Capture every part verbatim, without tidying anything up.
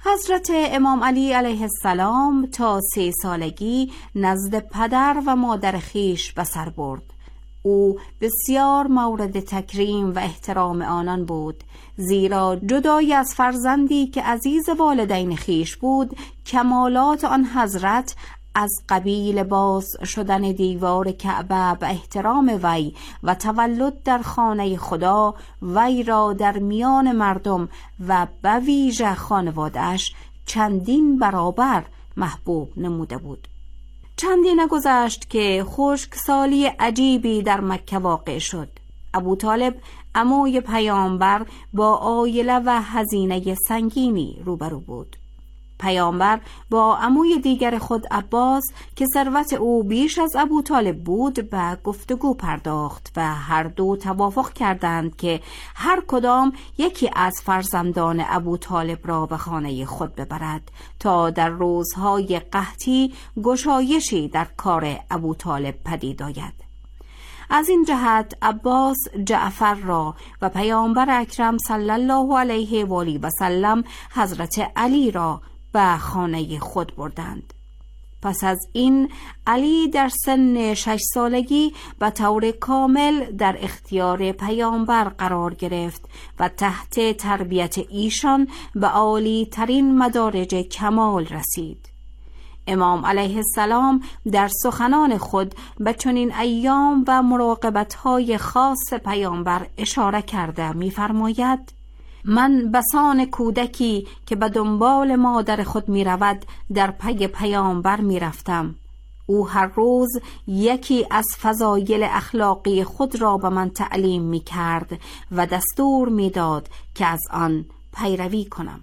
حضرت امام علی علیه السلام تا سه سالگی نزد پدر و مادر خیش به سر برد. او بسیار مورد تکریم و احترام آنان بود، زیرا جدای از فرزندی که عزیز والدین خیش بود، کمالات آن حضرت از قبیل باز شدن دیوار کعبه به احترام وی و تولد در خانه خدا وی را در میان مردم و به ویژه خانواده‌اش چندین برابر محبوب نموده بود. چندی نگذشت که خشکسالی عجیبی در مکه واقع شد. ابو طالب عموی پیامبر با عایله و هزینه سنگینی روبرو بود. پیامبر با عموی دیگر خود عباس که ثروت او بیش از ابو طالب بود به گفتگو پرداخت و هر دو توافق کردند که هر کدام یکی از فرزندان ابو طالب را به خانه خود ببرد تا در روزهای قحطی گشایشی در کار ابو طالب پدید آید. از این جهت عباس جعفر را و پیامبر اکرم صلی الله علیه و آله و سلم حضرت علی را به خانه خود بردند. پس از این علی در سن شش سالگی به طور کامل در اختیار پیامبر قرار گرفت و تحت تربیت ایشان به عالی ترین مدارج کمال رسید. امام علیه السلام در سخنان خود به چنین ایام و مراقبت‌های خاص پیامبر اشاره کرده می‌فرماید: من بسان کودکی که به دنبال مادر خود می رود در پی پیامبر می رفتم. او هر روز یکی از فضایل اخلاقی خود را به من تعلیم می کرد و دستور می داد که از آن پیروی کنم.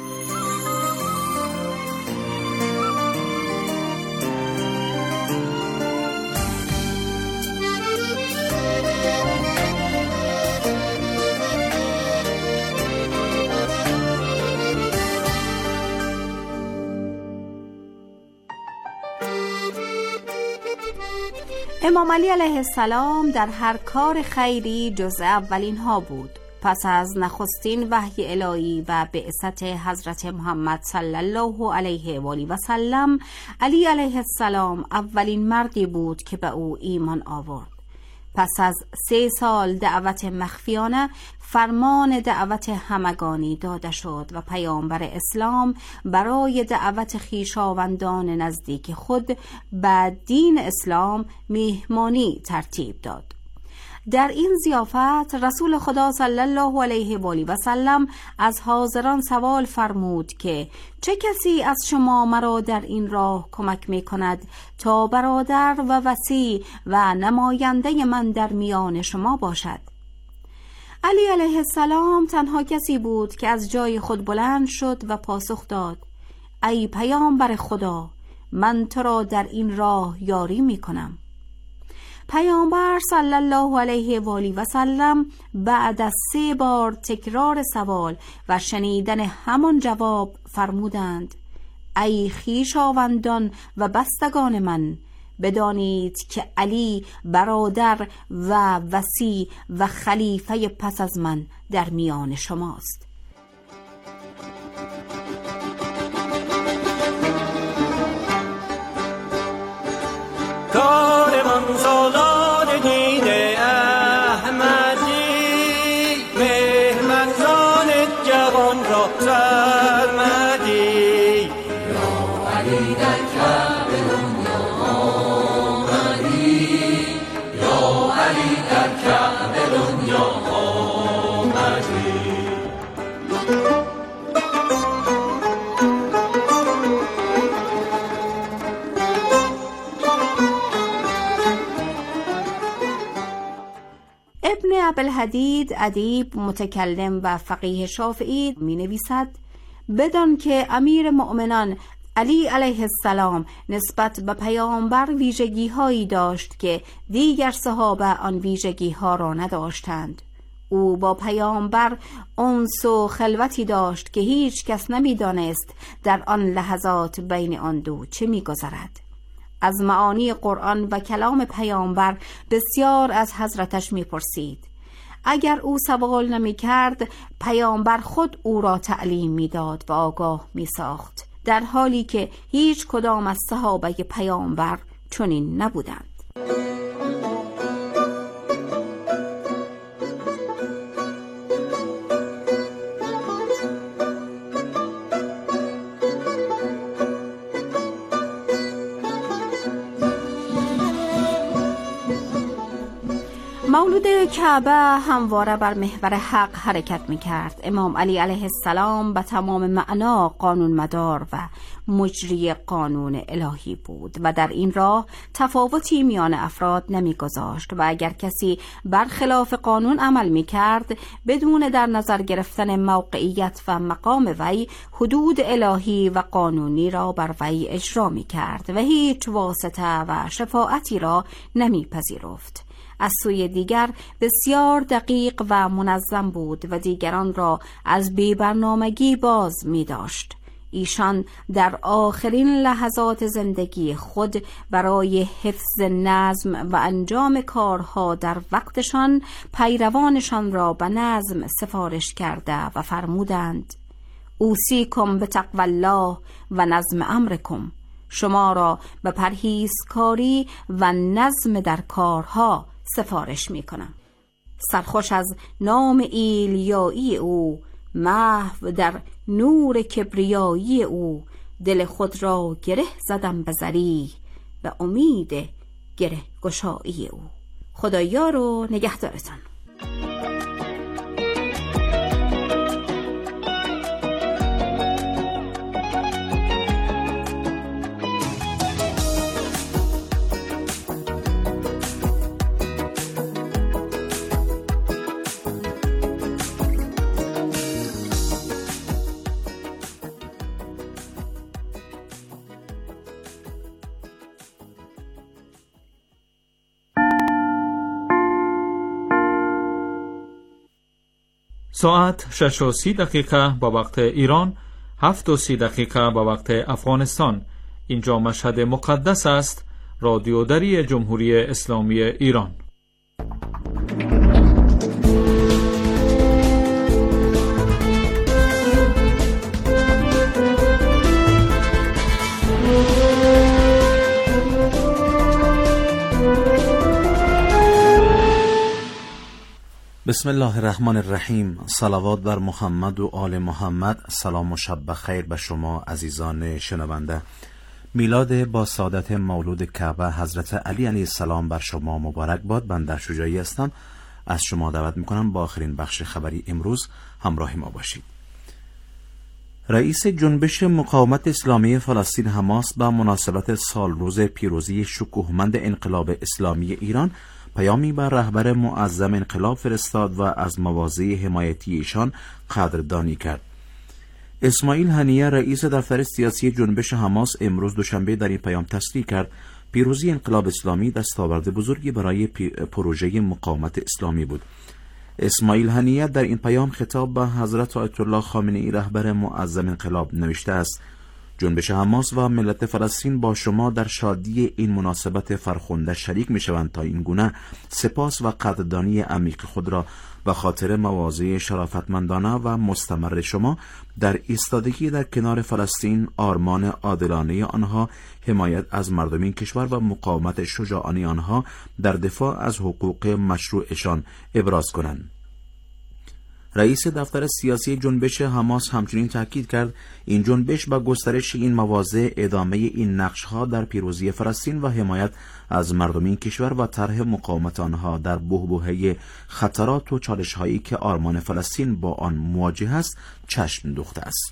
امام علی علیه السلام در هر کار خیری جز اولین ها بود. پس از نخستین وحی الهی و بعثت حضرت محمد صلی الله علیه و آله و سلم، علی علیه السلام اولین مردی بود که به او ایمان آورد. پس از سه سال دعوت مخفیانه فرمان دعوت همگانی داده شد و پیامبر اسلام برای دعوت خویشاوندان نزدیک خود به دین اسلام میهمانی ترتیب داد. در این ضیافت رسول خدا صلی الله علیه و آله و سلم از حاضران سوال فرمود که چه کسی از شما مرا در این راه کمک می کند تا برادر و وصی و نماینده من در میان شما باشد؟ علی علیه السلام تنها کسی بود که از جای خود بلند شد و پاسخ داد: ای پیامبر خدا، من تو را در این راه یاری می کنم. پیامبر صلی الله علیه و آله و سلم بعد از سه بار تکرار سوال و شنیدن همان جواب فرمودند: ای خویشاوندان و بستگان من، بدانید که علی برادر و وصی و خلیفه پس از من در میان شماست. کاروان سالار دین احمدی، مهمانان جوان را سرمدی. یا علی در کعبه دنیا آمدی، یا علی در کعبه دنیا آمدی. ابن ابوالحدید ادیب متکلم و فقیه شافعی می نویسد: بدان که امیر مؤمنان علی علیه السلام نسبت به پیامبر ویژگی هایی داشت که دیگر صحابه آن ویژگی ها را نداشتند. او با پیامبر انس و خلوتی داشت که هیچ کس نمی دانست در آن لحظات بین آن دو چه می گذرد. از معانی قرآن و کلام پیامبر بسیار از حضرتش می پرسید. اگر او سوال نمی کرد، پیامبر خود او را تعلیم می داد و آگاه می ساخت، در حالی که هیچ کدام از صحابه پیامبر چنین نبودند. مولود کعبه همواره بر محور حق حرکت می کرد. امام علی علیه السلام به تمام معنا قانون مدار و مجری قانون الهی بود و در این راه تفاوتی میان افراد نمی گذاشت و اگر کسی برخلاف قانون عمل می کرد، بدون در نظر گرفتن موقعیت و مقام وی، حدود الهی و قانونی را بر وی اجرا می کرد و هیچ واسطه و شفاعتی را نمی پذیرفت. از سوی دیگر بسیار دقیق و منظم بود و دیگران را از بی‌برنامگی باز می داشت. ایشان در آخرین لحظات زندگی خود برای حفظ نظم و انجام کارها در وقتشان پیروانشان را به نظم سفارش کرده و فرمودند: اوصیکم بتقوی الله و نظم امرکم. شما را به پرهیزکاری و نظم در کارها سفارش می کنم. سرخوش از نام ایلیایی او، محو در نور کبریایی او، دل خود را گره زدم به زری به امید گره گشایی او. خدایا رو نگهدارتان. ساعت شش و سی دقیقه با وقت ایران، هفت و سی دقیقه با وقت افغانستان. اینجا مشهد مقدس است، رادیو دری جمهوری اسلامی ایران. بسم الله الرحمن الرحیم. صلوات بر محمد و آل محمد. سلام و شب بخیر به شما عزیزان شنونده. میلاد با سعادت مولود کعبه حضرت علی علیه السلام بر شما مبارک باد. بنده شجاعی هستم. از شما دعوت میکنم با آخرین بخش خبری امروز همراه ما باشید. رئیس جنبش مقاومت اسلامی فلسطین حماس به مناسبت سالروز پیروزی شکوهمند انقلاب اسلامی ایران پیامی بر رهبر معظم انقلاب فرستاد و از مواضع حمایتی ایشان قدردانی کرد. اسماعیل هنیه رئیس دفتر سیاسی جنبش حماس امروز دوشنبه در این پیام تصریح کرد پیروزی انقلاب اسلامی دستاورد بزرگی برای پروژه مقاومت اسلامی بود. اسماعیل هنیه در این پیام خطاب به حضرت آیت الله خامنه‌ای رهبر معظم انقلاب نوشته است: جنبش حماس و ملت فلسطین با شما در شادی این مناسبت فرخنده شریک می شوند تا این گونه سپاس و قدردانی عمیق خود را به خاطر مواضع شرافتمندانه و مستمر شما در ایستادگی در کنار فلسطین، آرمان عادلانه آنها، حمایت از مردم این کشور و مقاومت شجاعانه آنها در دفاع از حقوق مشروعشان ابراز کنند. رئیس دفتر سیاسی جنبش حماس همچنین تاکید کرد این جنبش با گسترش این مواضع ادامه این نقش‌ها در پیروزی فلسطین و حمایت از مردم این کشور و طرح مقاومت آنها در بحبوحه خطرات و چالش‌هایی که آرمان فلسطین با آن مواجه است چشم دوخته است.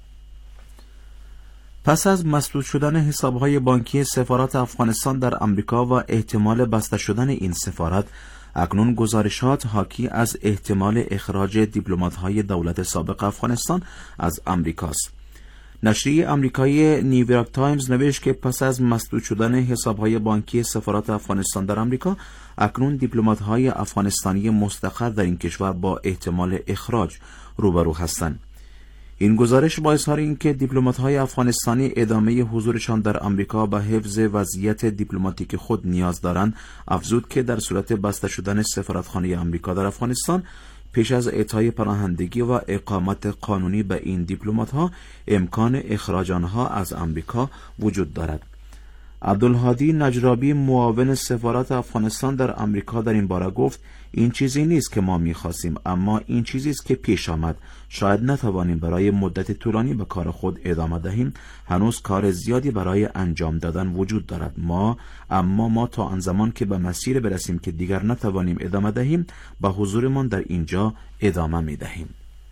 پس از مسدود شدن حساب‌های بانکی سفارت افغانستان در آمریکا و احتمال بسته شدن این سفارت، اکنون گزارشات حاکی از احتمال اخراج دیپلمات‌های دولت سابق افغانستان از آمریکاست. نشریه آمریکایی نیویورک تایمز نوشت که پس از مسدود شدن حساب‌های بانکی سفارت افغانستان در آمریکا، اکنون دیپلمات‌های افغانستانی مستقر در این کشور با احتمال اخراج روبرو هستند. این گزارش با اظهار اینکه دیپلمات‌های افغانستانی ادامه حضورشان در آمریکا به حفظ وضعیت دیپلماتیک خود نیاز دارند، افزود که در صورت بسته شدن سفارتخانه آمریکا در افغانستان پیش از اعطای پناهندگی و اقامت قانونی به این دیپلمات‌ها امکان اخراج آنها از آمریکا وجود دارد. عبدالهادی نجرابی معاون سفارت افغانستان در آمریکا در این باره گفت این چیزی نیست که ما می‌خواستیم، اما این چیزی است که پیش آمد. شاید نتوانیم برای مدت طولانی به کار خود ادامه دهیم. هنوز کار زیادی برای انجام دادن وجود دارد. ما اما ما تا آن زمان که به مسیر برسیم که دیگر نتوانیم ادامه دهیم، به حضورمان در اینجا ادامه می‌دهیم.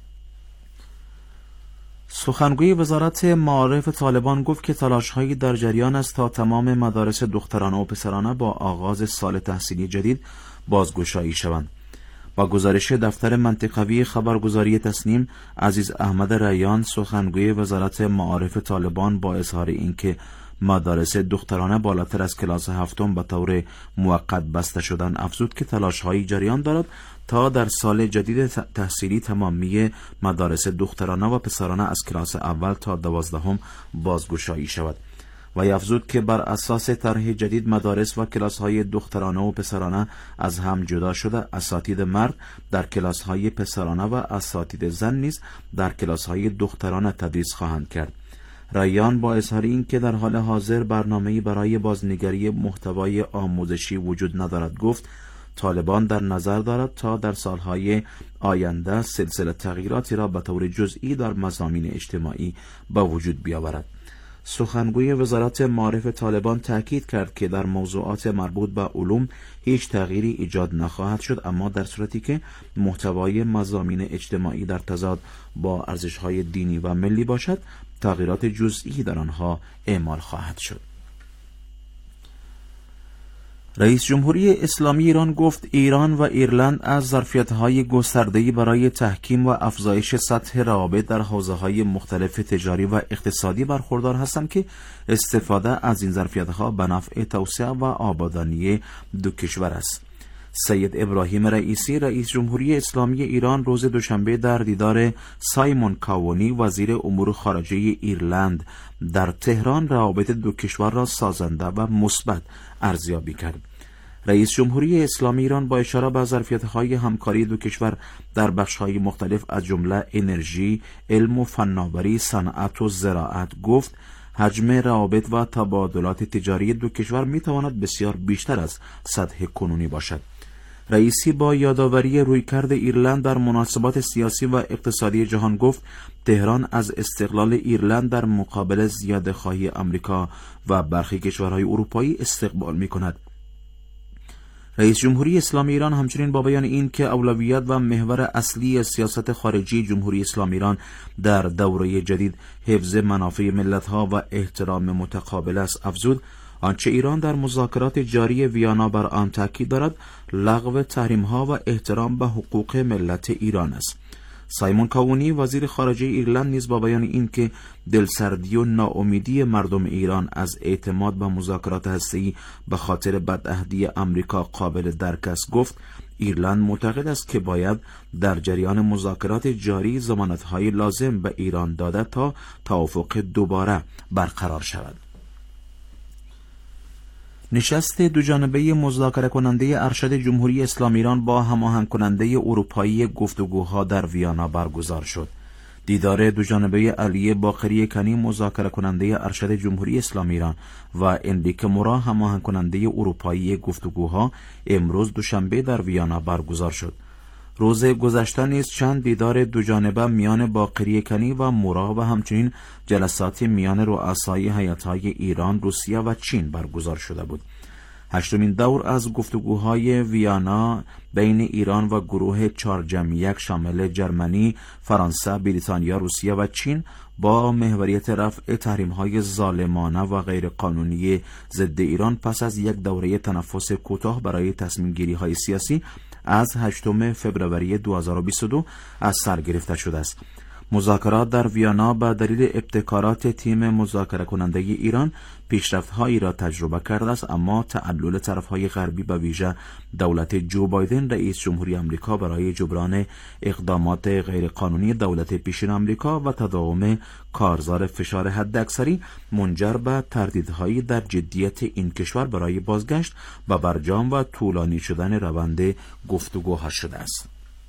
سخنگوی وزارت معارف طالبان گفت که تلاش‌هایی در جریان است تا تمام مدارس دخترانه و پسرانه با آغاز سال تحصیلی جدید بازگشایی شوند. با گزارش دفتر منطقوی خبرگزاری تسنیم، عزیز احمد ریان سخنگوی وزارت معارف طالبان با اظهار اینکه مدارس دخترانه بالاتر از کلاس هفتم به طور موقت بسته شدن، افزود که تلاش‌هایی جریان دارد تا در سال جدید تحصیلی تمامی مدارس دخترانه و پسرانه از کلاس اول تا دوازدهم بازگشایی شود. و افزود که بر اساس طرح جدید مدارس و کلاس‌های دخترانه و پسرانه از هم جدا شده، اساتید مرد در کلاس‌های پسرانه و اساتید زن نیز در کلاس‌های دخترانه تدریس خواهند کرد. ریان با اظهار این که در حال حاضر برنامه‌ای برای بازنگری محتوای آموزشی وجود ندارد، گفت طالبان در نظر دارد تا در سالهای آینده سلسله تغییراتی را به طور جزئی در مضامین اجتماعی به وجود بیاورد. سخنگوی وزارت معارف طالبان تاکید کرد که در موضوعات مربوط به علوم هیچ تغییری ایجاد نخواهد شد، اما در صورتی که محتوای مضامین اجتماعی در تضاد با ارزش‌های دینی و ملی باشد، تغییرات جزئی در آنها اعمال خواهد شد. رئیس جمهوری اسلامی ایران گفت ایران و ایرلند از ظرفیت‌های گسترده‌ای برای تحکیم و افزایش سطح روابط در حوزه‌های مختلف تجاری و اقتصادی برخوردار هستند که استفاده از این ظرفیت‌ها به نفع توسعه و آبادانی دو کشور است. سید ابراهیم رئیسی رئیس جمهوری اسلامی ایران روز دوشنبه در دیدار سایمون کاوونی وزیر امور خارجه ایرلند در تهران روابط دو کشور را سازنده و مثبت ارزیابی کرد. رئیس جمهوری اسلامی ایران با اشاره به ظرفیت‌های همکاری دو کشور در بخش‌های مختلف از جمله انرژی، علم و فناوری، صنعت و زراعت گفت حجم روابط و تبادلات تجاری دو کشور می‌تواند بسیار بیشتر از سطح کنونی باشد. رئیسی با یادآوری رویکرد ایرلند در مناسبات سیاسی و اقتصادی جهان گفت تهران از استقلال ایرلند در مقابل زیاده‌خواهی آمریکا و برخی کشورهای اروپایی استقبال می‌کند. رئیس جمهوری اسلامی ایران همچنین با بیان این که اولویت و محور اصلی سیاست خارجی جمهوری اسلامی ایران در دوره جدید حفظ منافع ملت‌ها و احترام متقابل است، افزود آنچه ایران در مذاکرات جاری ویانا بر آن تاکید دارد لغو تحریم‌ها و احترام به حقوق ملت ایران است. سایمون کاوونی وزیر خارجه ایرلند نیز با بیان این که دلسردی و ناامیدی مردم ایران از اعتماد به مذاکرات هسته‌ای به خاطر بدعهدی آمریکا قابل درک است، گفت ایرلند معتقد است که باید در جریان مذاکرات جاری ضمانت‌های لازم به ایران داده تا توافق دوباره برقرار شود. نشست دوجانبه مذاکره کننده ارشد جمهوری اسلامی ایران با هماهنگ کننده اروپایی گفتگوها در ویانا برگزار شد. دیدار دوجانبه علی باقری کنی مذاکره کننده ارشد جمهوری اسلامی ایران و انریک مورا هماهنگ کننده اروپایی گفتگوها امروز دوشنبه در ویانا برگزار شد. روز گذشته نیز چند دیدار دوجانبه میان باقری کنی و مورا و همچنین جلسات میان رؤسای هیئت‌های ایران، روسیه و چین برگزار شده بود. هشتمین دور از گفتگوهای ویانا بین ایران و گروه چهار جمع یک شامل جرمنی، فرانسه، بریتانیا، روسیه و چین با محوریت رفع تحریم‌های ظالمانه و غیرقانونی ضد ایران پس از یک دوره تنفس کوتاه برای تصمیم‌گیری‌های سیاسی از هشتم فوریه دو هزار و بیست و دو از سر گرفته شده است. مذاکرات در ویانا به دلیل ابتکارات تیم مذاکره کننده ایران پیشرفت‌هایی را تجربه کرده است، اما تعلل طرف‌های غربی به ویژه دولت جو بایدن رئیس جمهوری آمریکا برای جبران اقدامات غیرقانونی دولت پیشین آمریکا و تداوم کارزار فشار حداکثری منجر به تردیدهایی در جدیت این کشور برای بازگشت و برجام و طولانی شدن روند گفتگوها شده است.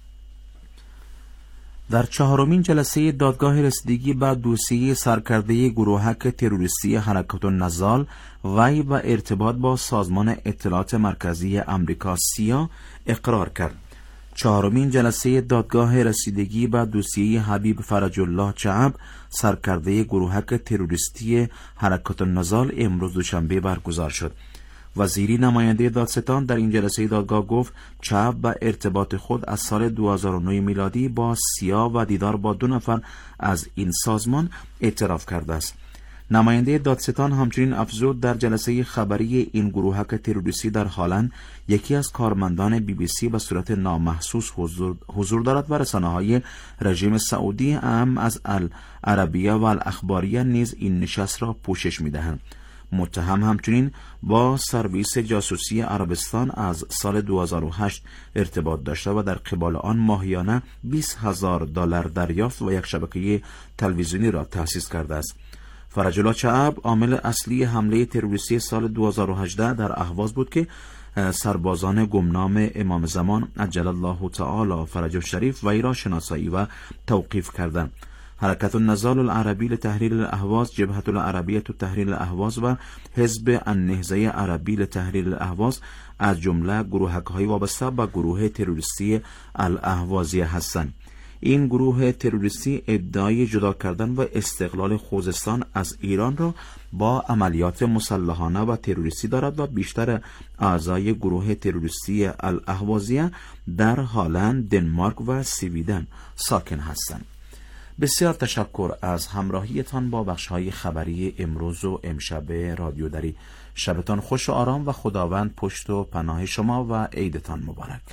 در چهارمین جلسه دادگاه رسیدگی به دوسیه سرکرده گروهک تروریستی حرکت النضال وی و ارتباط با سازمان اطلاعات مرکزی امریکا سیا اقرار کرد. چهارمین جلسه دادگاه رسیدگی به دوسیه حبیب فرج الله چعب سرکرده گروهک تروریستی حرکت النضال امروز دوشنبه برگزار شد. وزیری نماینده دادستان در این جلسه دادگاه گفت چعب به ارتباط خود از سال دو هزار و نه میلادی با سیا و دیدار با دو نفر از این سازمان اعتراف کرده است. نماینده دادستان همچنین افزود در جلسه خبری این گروهک تروریستی در هالند یکی از کارمندان بی بی سی به صورت نامحسوس حضور, حضور دارد و رسانه‌های رژیم سعودی اهم از العربیه و الاخباریه نیز این نشست را پوشش می‌دهند. متهم همچنین با سرویس جاسوسی عربستان از سال دو هزار و هشت ارتباط داشته و در قبال آن ماهیانه بیست هزار دلار دریافت و یک شبکه تلویزیونی را تأسیس کرده است. فرج الله چعب عامل اصلی حمله تروریستی سال دو هزار و هجده در اهواز بود که سربازان گمنام امام زمان عجل الله تعالی فرجه الشریف وی را شناسایی و توقیف کردند. حرکت النضال العربی لتحریر الاهواز، جبهة العربیة تحریر الاهواز و حزب النهضه عربی لتحریر الاهواز از جمله گروهک‌های وابسته به گروه تروریستی الاهوازیه هستند. این گروه تروریستی ادعای جدا کردن و استقلال خوزستان از ایران را با عملیات مسلحانه و تروریستی دارد و بیشتر اعضای گروه تروریستی الاهوازیه در هالند، دنمارک و سویدن ساکن هستند. بسیار تشکر از همراهیتان با بخش‌های خبری امروز و امشب رادیو دری. شبتان خوش و آرام و خداوند پشت و پناه شما و عیدتان مبارک.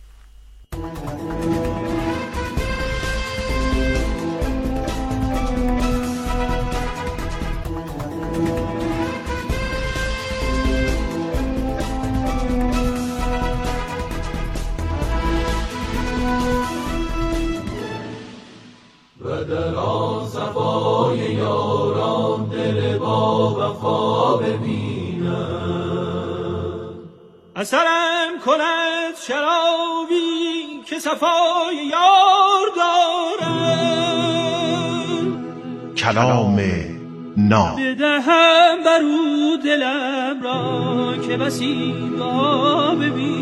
در آن صفای یاران دل با وفا ببینم، اثرم کند شرابی که صفای یار دارم، کلام ناب بدهم برو دلم را که بسی دا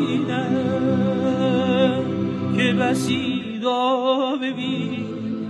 ببینم، که بسی دا ببینم.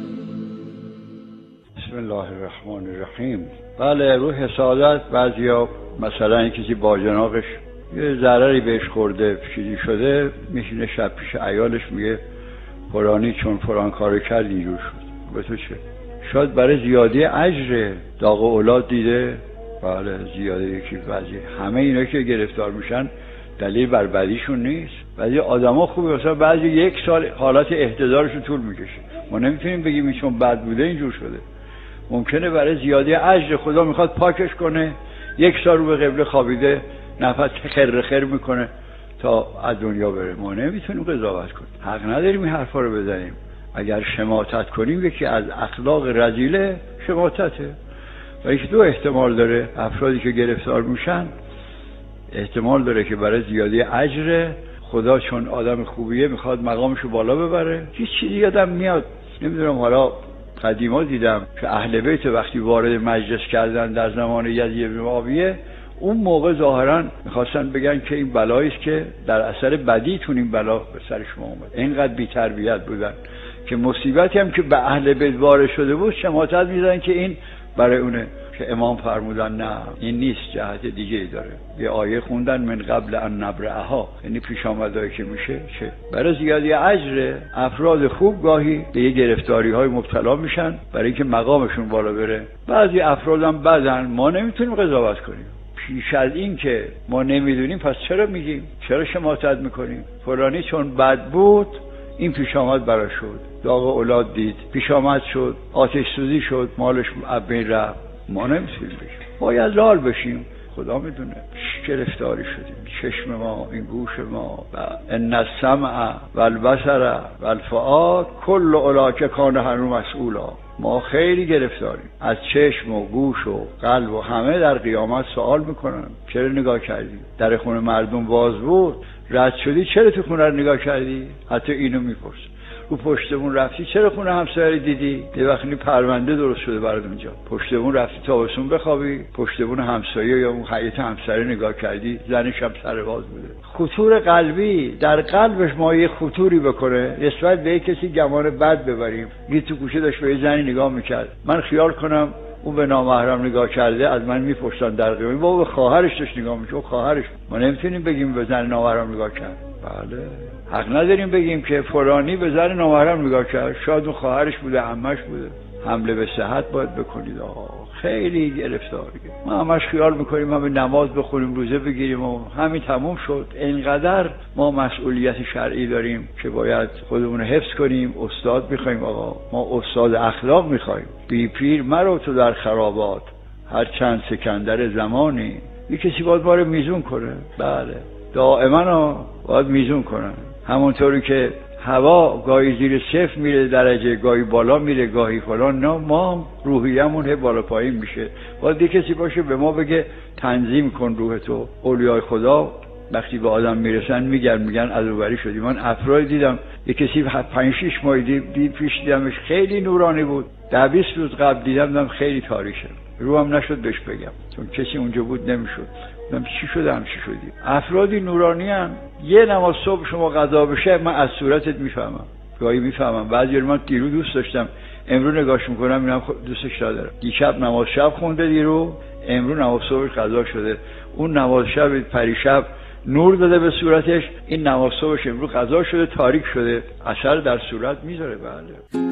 بسم الله الرحمن الرحیم. بله، روح حسادت بعضیا مثلا کسی با جناقش یه ضرری بهش خورده چیزی شده میشینه شب پیش عیالش میگه فلانی چون فلان کارو کرد اینجور شد. به تو چه؟ شاید برای زیادی اجر داغ اولاد دیده. بله، زیاده یکی بعضی همه اینا که گرفتار میشن دلیل بر بدیشون نیست. بعضی آدما خوبه، مثلا بعضی یک سال حالت احتضارشون طول میکشه. ما نمیتونیم بگیم این چون بد بوده اینجور شده. ممکنه برای زیادی اجر خدا میخواد پاکش کنه، یک سال رو به قبله خوابیده نفس خر خر میکنه تا از دنیا بره. ما نمیتونیم قضاوت کنیم، حق نداریم این حرفا رو بزنیم. اگر شماتت کنیم یکی از اخلاق رذیله شماتته. و یک دو احتمال داره، افرادی که گرفتار میشن احتمال داره که برای زیادی اجر خدا چون آدم خوبیه میخواد مقامشو بالا ببره. هیچ چیزی یادم میاد، نمیدونم، حالا قدیما دیدم که اهل بیت وقتی وارد مجلس کردن در زمان یزید بن معاویه، اون موقع ظاهرا میخواستن بگن که این بلایی است که در اثر بدیتون این بلا به سر شما اومد. اینقدر بی تربیت بودن که مصیبتی هم که به اهل بیت وارد شده بود شماتت میزنن که این برای اونه. که امام فرمودن نه این نیست، جهت دیگه ای داره. یه آیه خوندن من قبل ان نبرئها، یعنی پیش آمدایی که میشه چه برای زیادی اجر افراد خوب گاهی به یه گرفتاری های مبتلا میشن برای اینکه مقامشون بالا بره. بعضی افرادم بدن، ما نمیتونیم قضاوت کنیم. پیش از این که ما نمیدونیم پس چرا میگیم؟ چرا شماتت میکنیم؟ فلانی چون بد بود این پیش آمد براش شد، داغ اولاد دید، پیش آمد شد، آتش سوزی شد، مالش از بین رفت. ما نمیتونیم بشیم، باید لال بشیم. خدا میدونه گرفتاری شدیم، چشم ما، این گوش ما، و ان السمع و البصر و الفؤاد کل اولئک کان عنه مسئولا. ما خیلی گرفتاریم، از چشم و گوش و قلب و همه در قیامت سوال میکنن چرا نگاه کردی؟ در خونه مردم باز بود، رد شدی چرا تو خونه رو نگاه کردی؟ حتی اینو میپرس. رو پشتمون رفتی چرا خونه همسایه دیدی؟ یه وقتی پرونده درست شده برات اونجا، پشتمون رفتی تابستون بخوابی، پشتمون همسایه یا اون حیاط همسایه نگاه کردی، زنش هم سر باز بوده. خطور قلبی در قلبش ما یه خطوری بکنه نسبت به کسی گمان بد ببریم. یه تو گوشه داشت به یه زنی نگاه میکرد، من خیال کنم اون به نامحرم نگاه کرده، از من میپرسن در قیامت بابا به خواهرش داشت نگاه میکنه، خواهرش. ما نمیتونیم بگیم به زن نامحرم نگاه کرد. بله حق نداریم بگیم که فلانی به زن نامحرم نگاه کرد، شاید اون خواهرش بوده، عمش بوده. حمله به صحت باید بکنید. آه خیلی گرفتاریه. ما همش خیال میکنیم همه نماز بخونیم، روزه بگیریم و همین تموم شد. اینقدر ما مسئولیت شرعی داریم که باید خودمون حفظ کنیم. استاد میخوایم آقا، ما استاد اخلاق میخوایم. بی پیر مرو تو در خرابات، هر چند سکندر زمانی. یه کسی باید ما رو میزون کنه. بله دائما باید میزون کنن. همونطوری که هوا گاهی زیر صفر میره درجه، گاهی بالا میره، گاهی فلان، نه ما روحیه‌مون هی بالا پایین میشه. باید یه کسی باشه به ما بگه تنظیم کن روح تو. اولیای خدا وقتی به آدم میرسن میگن میگن عذوبری شدی. من افراد دیدم یه کسی پنج شش ماه دید, دید پیش دیدمش خیلی نورانی بود، ده بیست روز قبل دیدم دیدم خیلی تاریشه. روحم نشد بهش بگم چون کسی اونجا بود نمیشد. من چی شده هم چی شدی؟ افرادی نورانی هم. یه نماز صبح شما قضا بشه من از صورتت میفهمم، گاهی میفهمم. بعضی من دیرو دوست داشتم، امرو نگاش میکنم اینم دوستش ندارم. دیشب نماز شب خونده دیرو، امرو نماز صبح قضا شده. اون نماز شب پریشب نور داده به صورتش، این نماز صبحش امرو قضا شده، تاریک شده، اثر در صورت میذاره. بله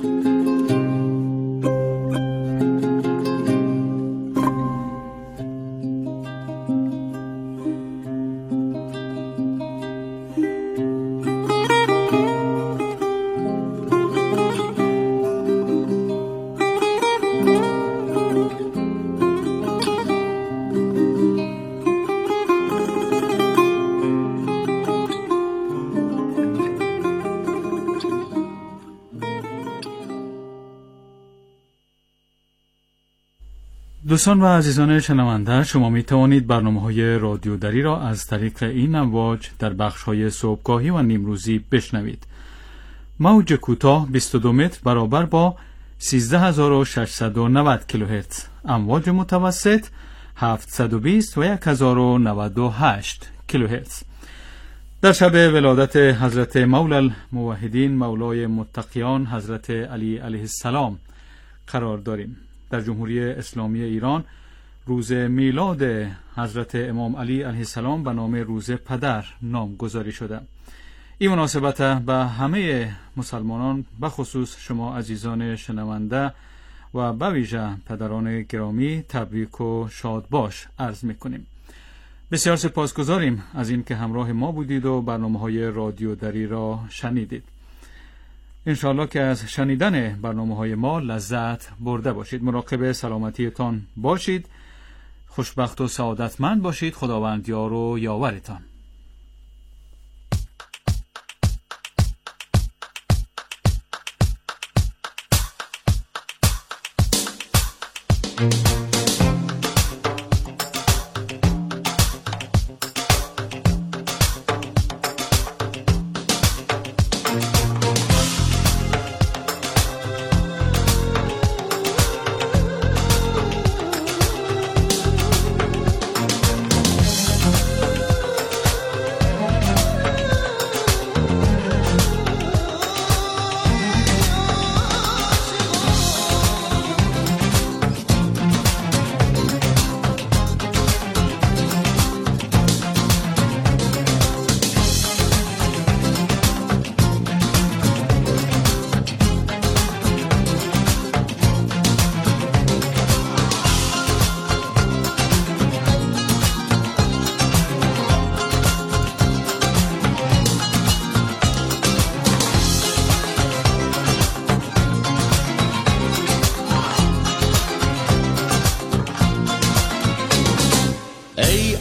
دوستان و عزیزان شنونده، شما می توانید برنامه‌های رادیو دری را از طریق این امواج در بخش‌های صبحگاهی و نیمروزی بشنوید. موج کوتاه بیست و دو متر برابر با سیزده هزار و ششصد و نود کیلوهرتز، امواج متوسط هفتصد و بیست و یک هزار و نود و هشت کیلوهرتز. در شب ولادت حضرت مولا الموحدین مولای متقیان حضرت علی علیه السلام قرار داریم. در جمهوری اسلامی ایران روز میلاد حضرت امام علی علیه السلام به نام روز پدر نامگذاری شده. این مناسبت به همه مسلمانان به خصوص شما عزیزان شنونده و به ویژه پدران گرامی تبریک و شاد باش عرض میکنیم. بسیار سپاسگزاریم از این که همراه ما بودید و برنامه‌های رادیو دری را شنیدید. انشاءالله که از شنیدن برنامه‌های ما لذت برده باشید. مراقب سلامتیتان باشید. خوشبخت و سعادتمند باشید. خداوند یار و یاورتان.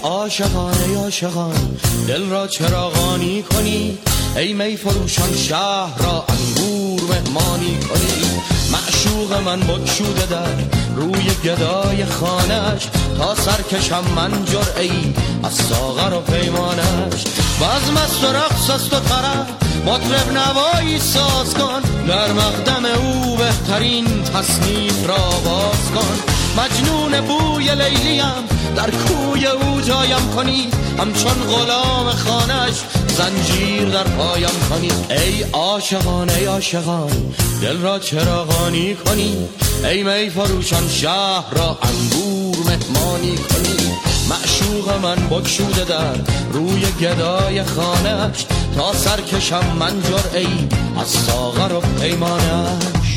عاشقان ای عاشقان دل را چراغانی کنید، ای می فروشان شهر را انگور مهمانی کنید. معشوق من بگشوده در روی گدای خانش، تا سرکشم من جرعه‌ای از ساغر و پیمانش. بزم است و رقص است و طرب، مطرب نوایی ساز کن، در مقدم او بهترین تصنیف را باز کن. مجنون بوی لیلیم در کوی او جایم کنید، همچون غلام خانش زنجیر در پایم کنید. ای عاشقان ای عاشقان دل را چراغانی کنید، ای می فروشان شهر را انگور مهمانی کنید. معشوق من بگشوده در روی گدای خانش، تا سرکشم من جرعه‌ای از ساغر و پیمانش.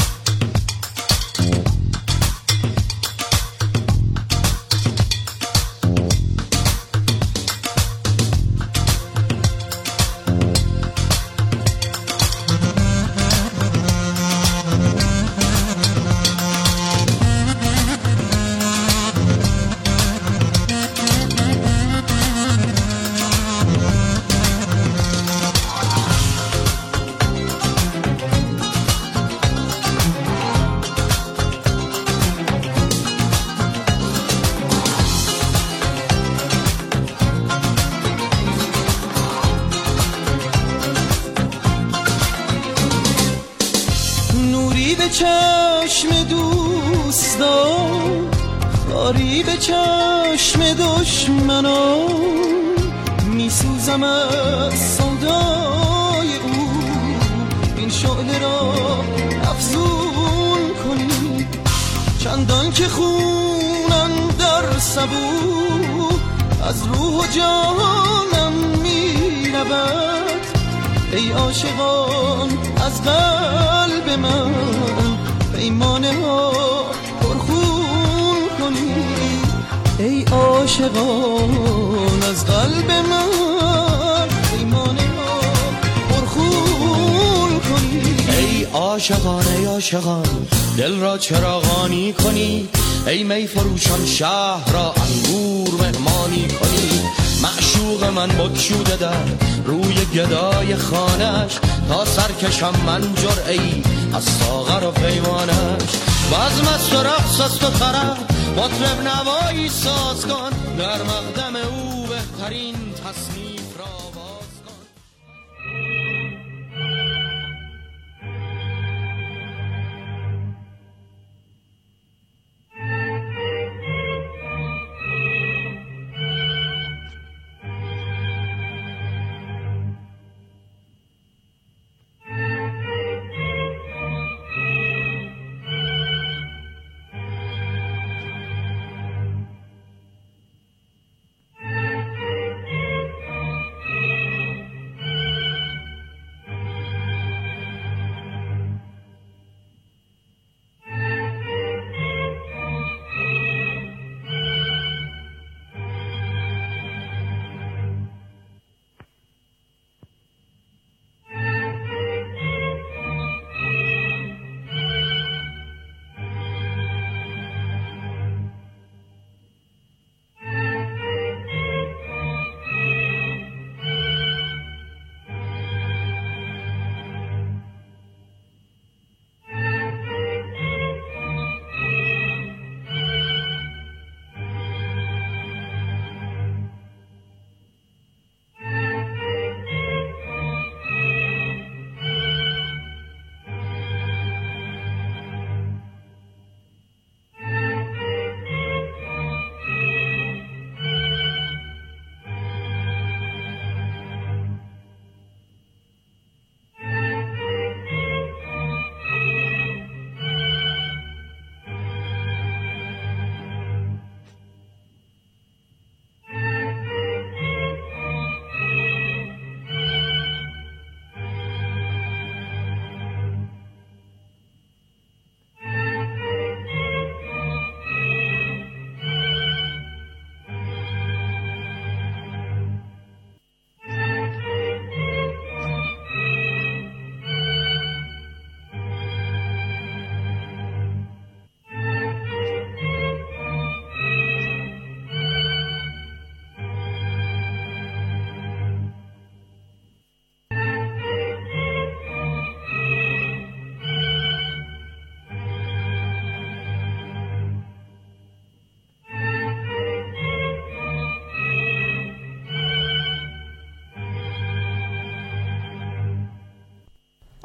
چشم دوستان خاری به چشم دشمنان، میسوزم از سودای او، این شعله را افزون کنید. چندان که خونم در سبو از روح و جانم میرود، ای عاشقان از قلب من پیمانه ها پرخون کنید. ای عاشقان از قلب من پیمانه ها پرخون کنید. ای عاشقان ای عاشقان دل را چراغانی کنید، ای می فروشان شهر را انگور مهمانی کنید. معشوق من بگشوده در روی گدای خانش، تا سرکشم من جرعه‌ای از ساغر و پیمانش. بزم است و رقص است و طرب، مطرب نوایی ساز کن، در مقدم او بهترین تصنیف را باز کن.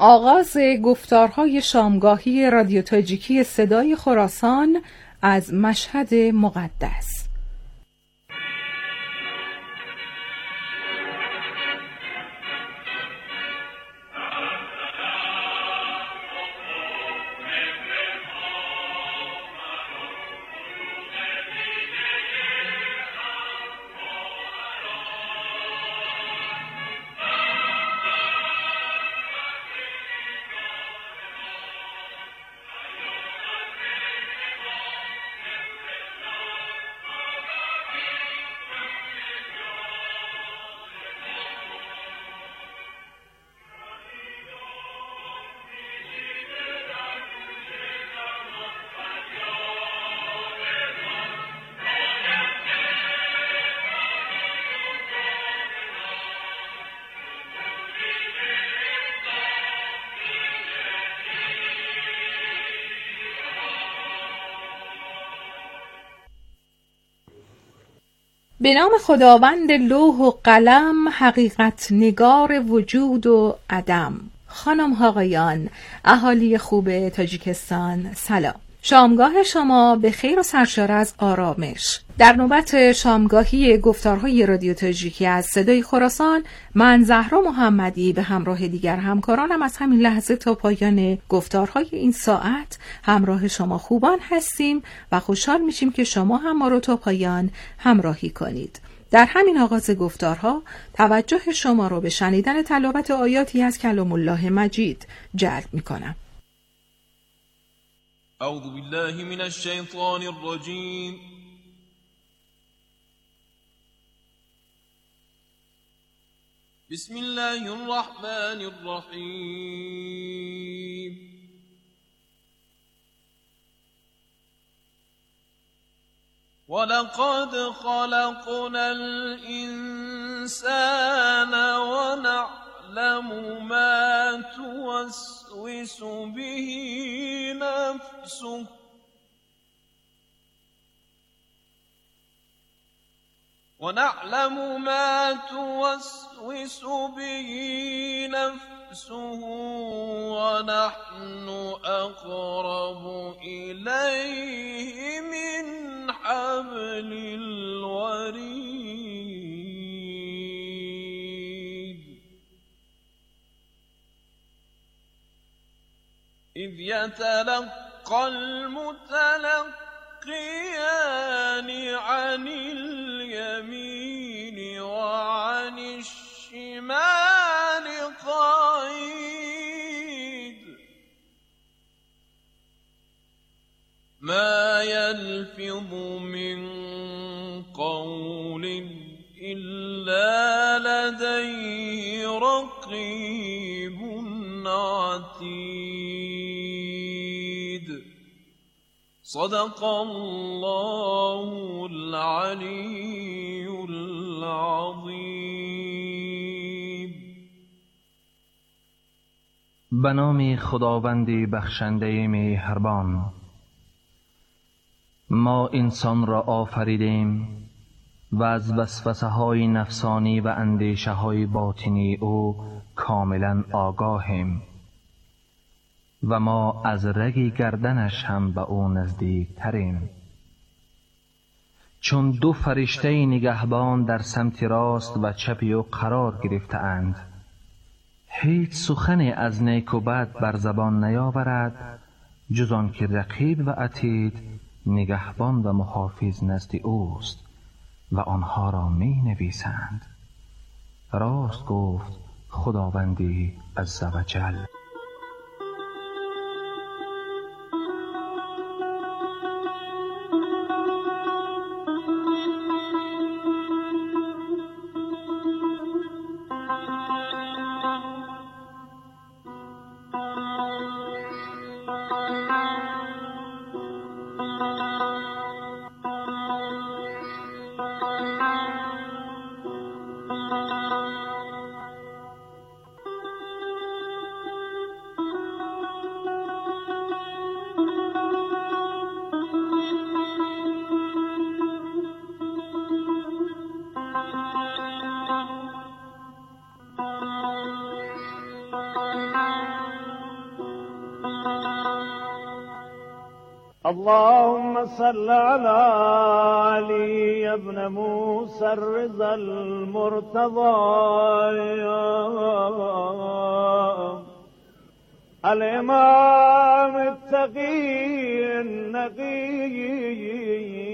آغاز گفتارهای شامگاهی رادیو تاجیکی صدای خراسان از مشهد مقدس. به نام خداوند لوح و قلم، حقیقت نگار وجود و عدم. خانم ها آقایان، اهالی خوب تاجیکستان، سلام. شامگاه شما به خیر و سرشار از آرامش. در نوبت شامگاهی گفتارهای رادیو تاجیکی از صدای خراسان، من زهرا محمدی به همراه دیگر همکارانم از همین لحظه تا پایان گفتارهای این ساعت همراه شما خوبان هستیم و خوشحال میشیم که شما هم ما رو تا پایان همراهی کنید. در همین آغاز گفتارها توجه شما رو به شنیدن تلاوت آیاتی از کلام الله مجید جلب میکنم. اعوذ بالله من الشیطان الرجیم. بسم الله الرحمن الرحیم. ولقد خلقنا الإنسان ونعلم ما توسوس به نفسه ونعلم ما توسوس به نفسه ونحن أقرب إليه من حبل الوريد إذ يتلقى المتلقيان عن اليمين وعن الشمال قعيد ما يلفظ من قول إلا لديه رقيب عتيد صدق الله العلي العظيم. به نام خداوند بخشنده مهربان. ما انسان را آفریدیم و از وسوسه های نفسانی و اندیشه های باطنی او کاملا آگاهیم و ما از رگ گردنش هم به او نزدیک تریم. چون دو فرشته نگهبان در سمت راست و چپ او قرار گرفته اند، هیچ سخن از نیک و بد بر زبان نیاورد جز آن که رقیب و عتید نگهبان و محافظ نزد اوست و آنها را می نویسند. راست گفت خداوندی عزوجل. اللهم صل على علي ابن موسى الرضا المرتضى الإمام التقي النقي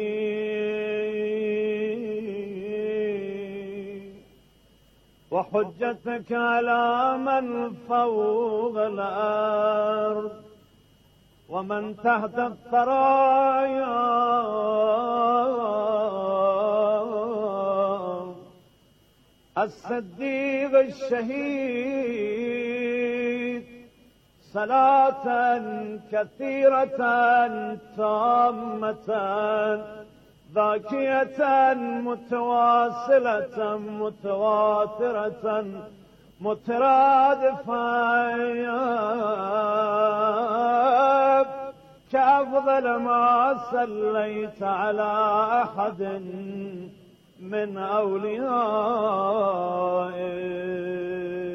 وحجتك على من فوق الأرض ومن تحت الثرايا الصديق الشهيد صلاة كثيرة تامة ذاكية متواصلة متواترة مترادفة كأفضل ما صليت على أحد من أوليائك.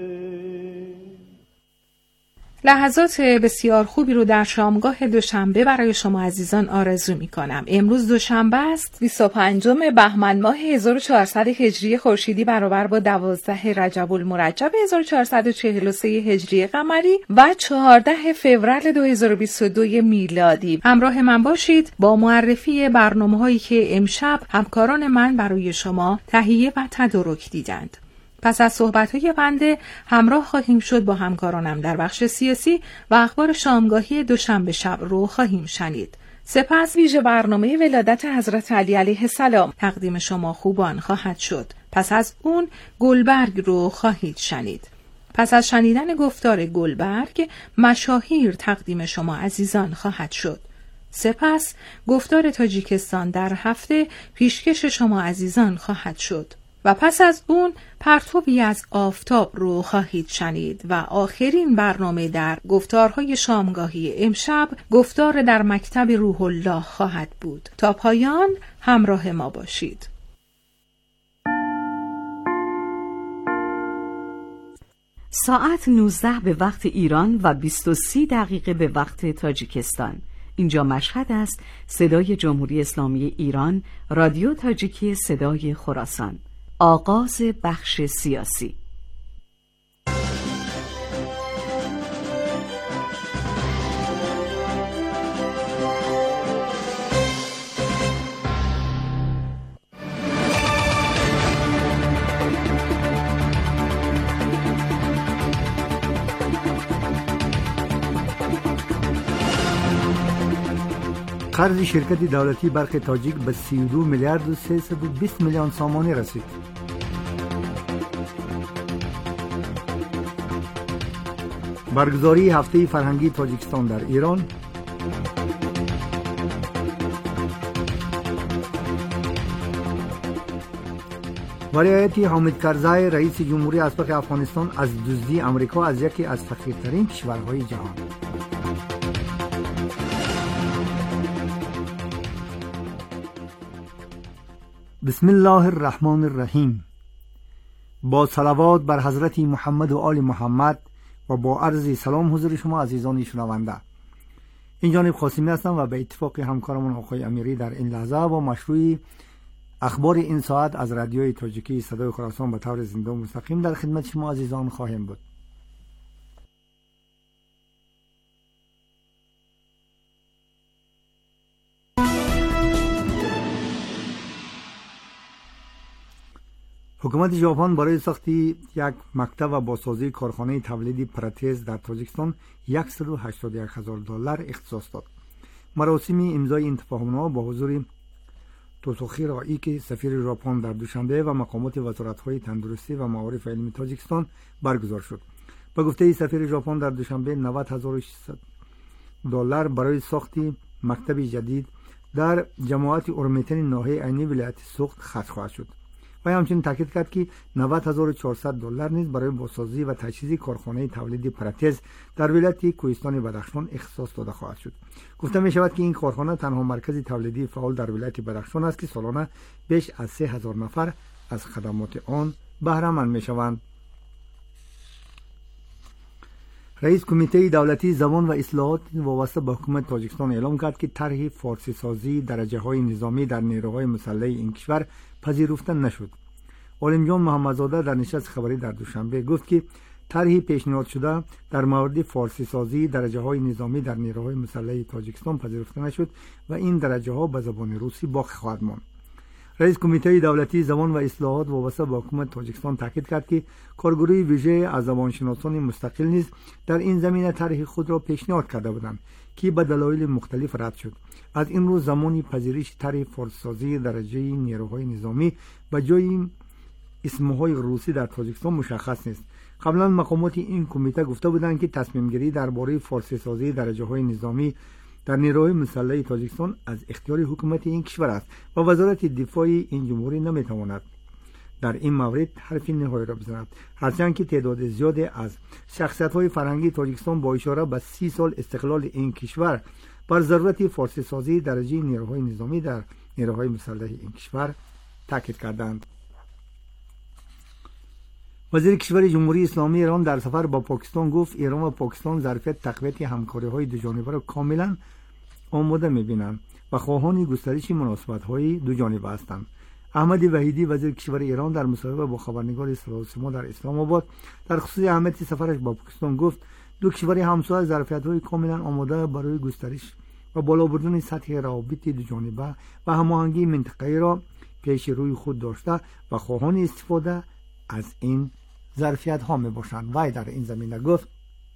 لحظات بسیار خوبی رو در شامگاه دوشنبه برای شما عزیزان آرزو می کنم. امروز دوشنبه است، بیست و پنجم بهمن ماه هزار و چهارصد هجری خورشیدی برابر با دوازده رجب المرجب هزار و چهارصد و چهل و سه هجری قمری و چهارده فوریه دو هزار و بیست و دو میلادی. همراه من باشید با معرفی برنامه‌هایی که امشب همکاران من برای شما تهیه و تدارک دیدند. پس از صحبت‌های بنده همراه خواهیم شد با همکارانم در بخش سیاسی و اخبار شامگاهی دوشنبه شب رو خواهیم شنید. سپس ویژه برنامه ولادت حضرت علی علیه السلام تقدیم شما خوبان خواهد شد. پس از اون گلبرگ رو خواهید شنید. پس از شنیدن گفتار گلبرگ مشاهیر تقدیم شما عزیزان خواهد شد. سپس گفتار تاجیکستان در هفته پیشکش شما عزیزان خواهد شد. و پس از اون پرتوی از آفتاب رو خواهید شنید و آخرین برنامه در گفتارهای شامگاهی امشب گفتار در مکتب روح الله خواهد بود. تا پایان همراه ما باشید. ساعت نوزده به وقت ایران و بیست و سه دقیقه به وقت تاجیکستان. اینجا مشهد است، صدای جمهوری اسلامی ایران، رادیو تاجیکی صدای خراسان. آغاز بخش سیاسی. قرض شرکت دولتی برق تاجیک به سی و دو میلیارد و سیصد و بیست میلیون سامانی رسید. برگزاری هفته فرهنگی تاجیکستان در ایران. ولایت حامد کرزای رئیس جمهوری اسبق افغانستان از دزدی امریکا از یکی از فقیرترین کشورهای جهان. بسم الله الرحمن الرحیم. با صلوات بر حضرت محمد و آل محمد و با عرض سلام حضور شما عزیزان شنونده. این جانب قاسمی هستم و به اتفاق همکارمون آقای امیری در این لحظه با مشروع اخبار این ساعت از رادیوی تاجیکی صدای خراسان به طور زنده و مستقیم در خدمت شما عزیزان خواهیم بود. حکومت ژاپن برای ساختی یک مکتب و بازسازی کارخانه تولیدی پرتز در تاجیکستان صد و هشتاد و یک هزار دلار اختصاص داد. مراسم امضای این تفاهم‌نامه با حضور توسوخی رائیک سفیر ژاپن در دوشنبه و مقامات وزارت‌های تندرستی و معارف علمی تاجیکستان برگزار شد. به گفته سفیر ژاپن در دوشنبه نود هزار و ششصد دلار برای ساخت مکتب جدید در جماعت اورمیتن ناحیه عینی ولایت سوخت خرج خواهد شد. و همچنین تاکید کرد که نود هزار و چهارصد دلار نیز برای بازسازی و تجهیز کارخانه تولید پرتز در ولایت کوهستان بدخشان اختصاص داده خواهد شد. گفته می شود که این کارخانه تنها مرکز تولیدی فعال در ولایت بدخشان است که سالانه بیش از سه هزار نفر از خدمات آن بهره مند می شوند. رئیس کمیته دولتی زبان و اصلاحات وابسته به حکومت تاجیکستان اعلام کرد که طرح فارسی سازی درجه های نظامی در نیروهای مسلح این کشور پذیرفته نشد. عالم جان محمدزاده در نشست خبری در دوشنبه گفت که طرح پیشنهاد شده در مورد فارسی سازی درجه های نظامی در نیروهای مسلح تاجیکستان پذیرفته نشد و این درجه ها به زبان روسی باقی خواهد ماند. رئیس کمیته دولتی زبان و اصلاحات وابسته به حکومت تاجیکستان تاکید کرد که کارگروه ویژه از زبانشناسان مستقل نیز در این زمینه طرح خود را پیشنهاد کرده بودند که به دلایل مختلف رد شد. از این رو زمان پذیرش طرح فارسی سازی درجه نیروهای نظامی به جای اسمهای روسی در تاجیکستان مشخص نیست. قبلا مقامات این کمیته گفته بودند که تصمیم گیری درباره فارسی سازی درجه های نظامی در نیروهای مسلح تاجیکستان از اختیار حکومت این کشور است و وزارت دفاع این جمهوری نمیتواند در این مورد حرفی نهایی را بزند، هرچند که تعداد زیادی از شخصیت‌های فرهنگی تاجیکستان با اشاره به سی سال استقلال این کشور بر ضرورت فارسی سازی درجه نیروهای نظامی در نیروهای مسلح این کشور تاکید کردند. وزیر کشور جمهوری اسلامی ایران در سفر با پاکستان گفت ایران و پاکستان ظرفیت تقویت همکاری‌های دو جانبه را کاملا آماده می‌بینند و خواهان گسترش مناسبت‌های دو جانبه هستند. احمد وحیدی وزیر کشور ایران در مصاحبه با خبرنگار صدای سیما در اسلام آباد در خصوص اهمیت سفرش با پاکستان گفت دو کشور همسایه ظرفیت‌های کاملا آماده برای گسترش و بالا بردن سطح روابط دو جانبه و هماهنگی منطقه‌ای را پیش روی خود داشته و خواهان استفاده از این ظرفیت ها می باشند. وای در این زمینه گفت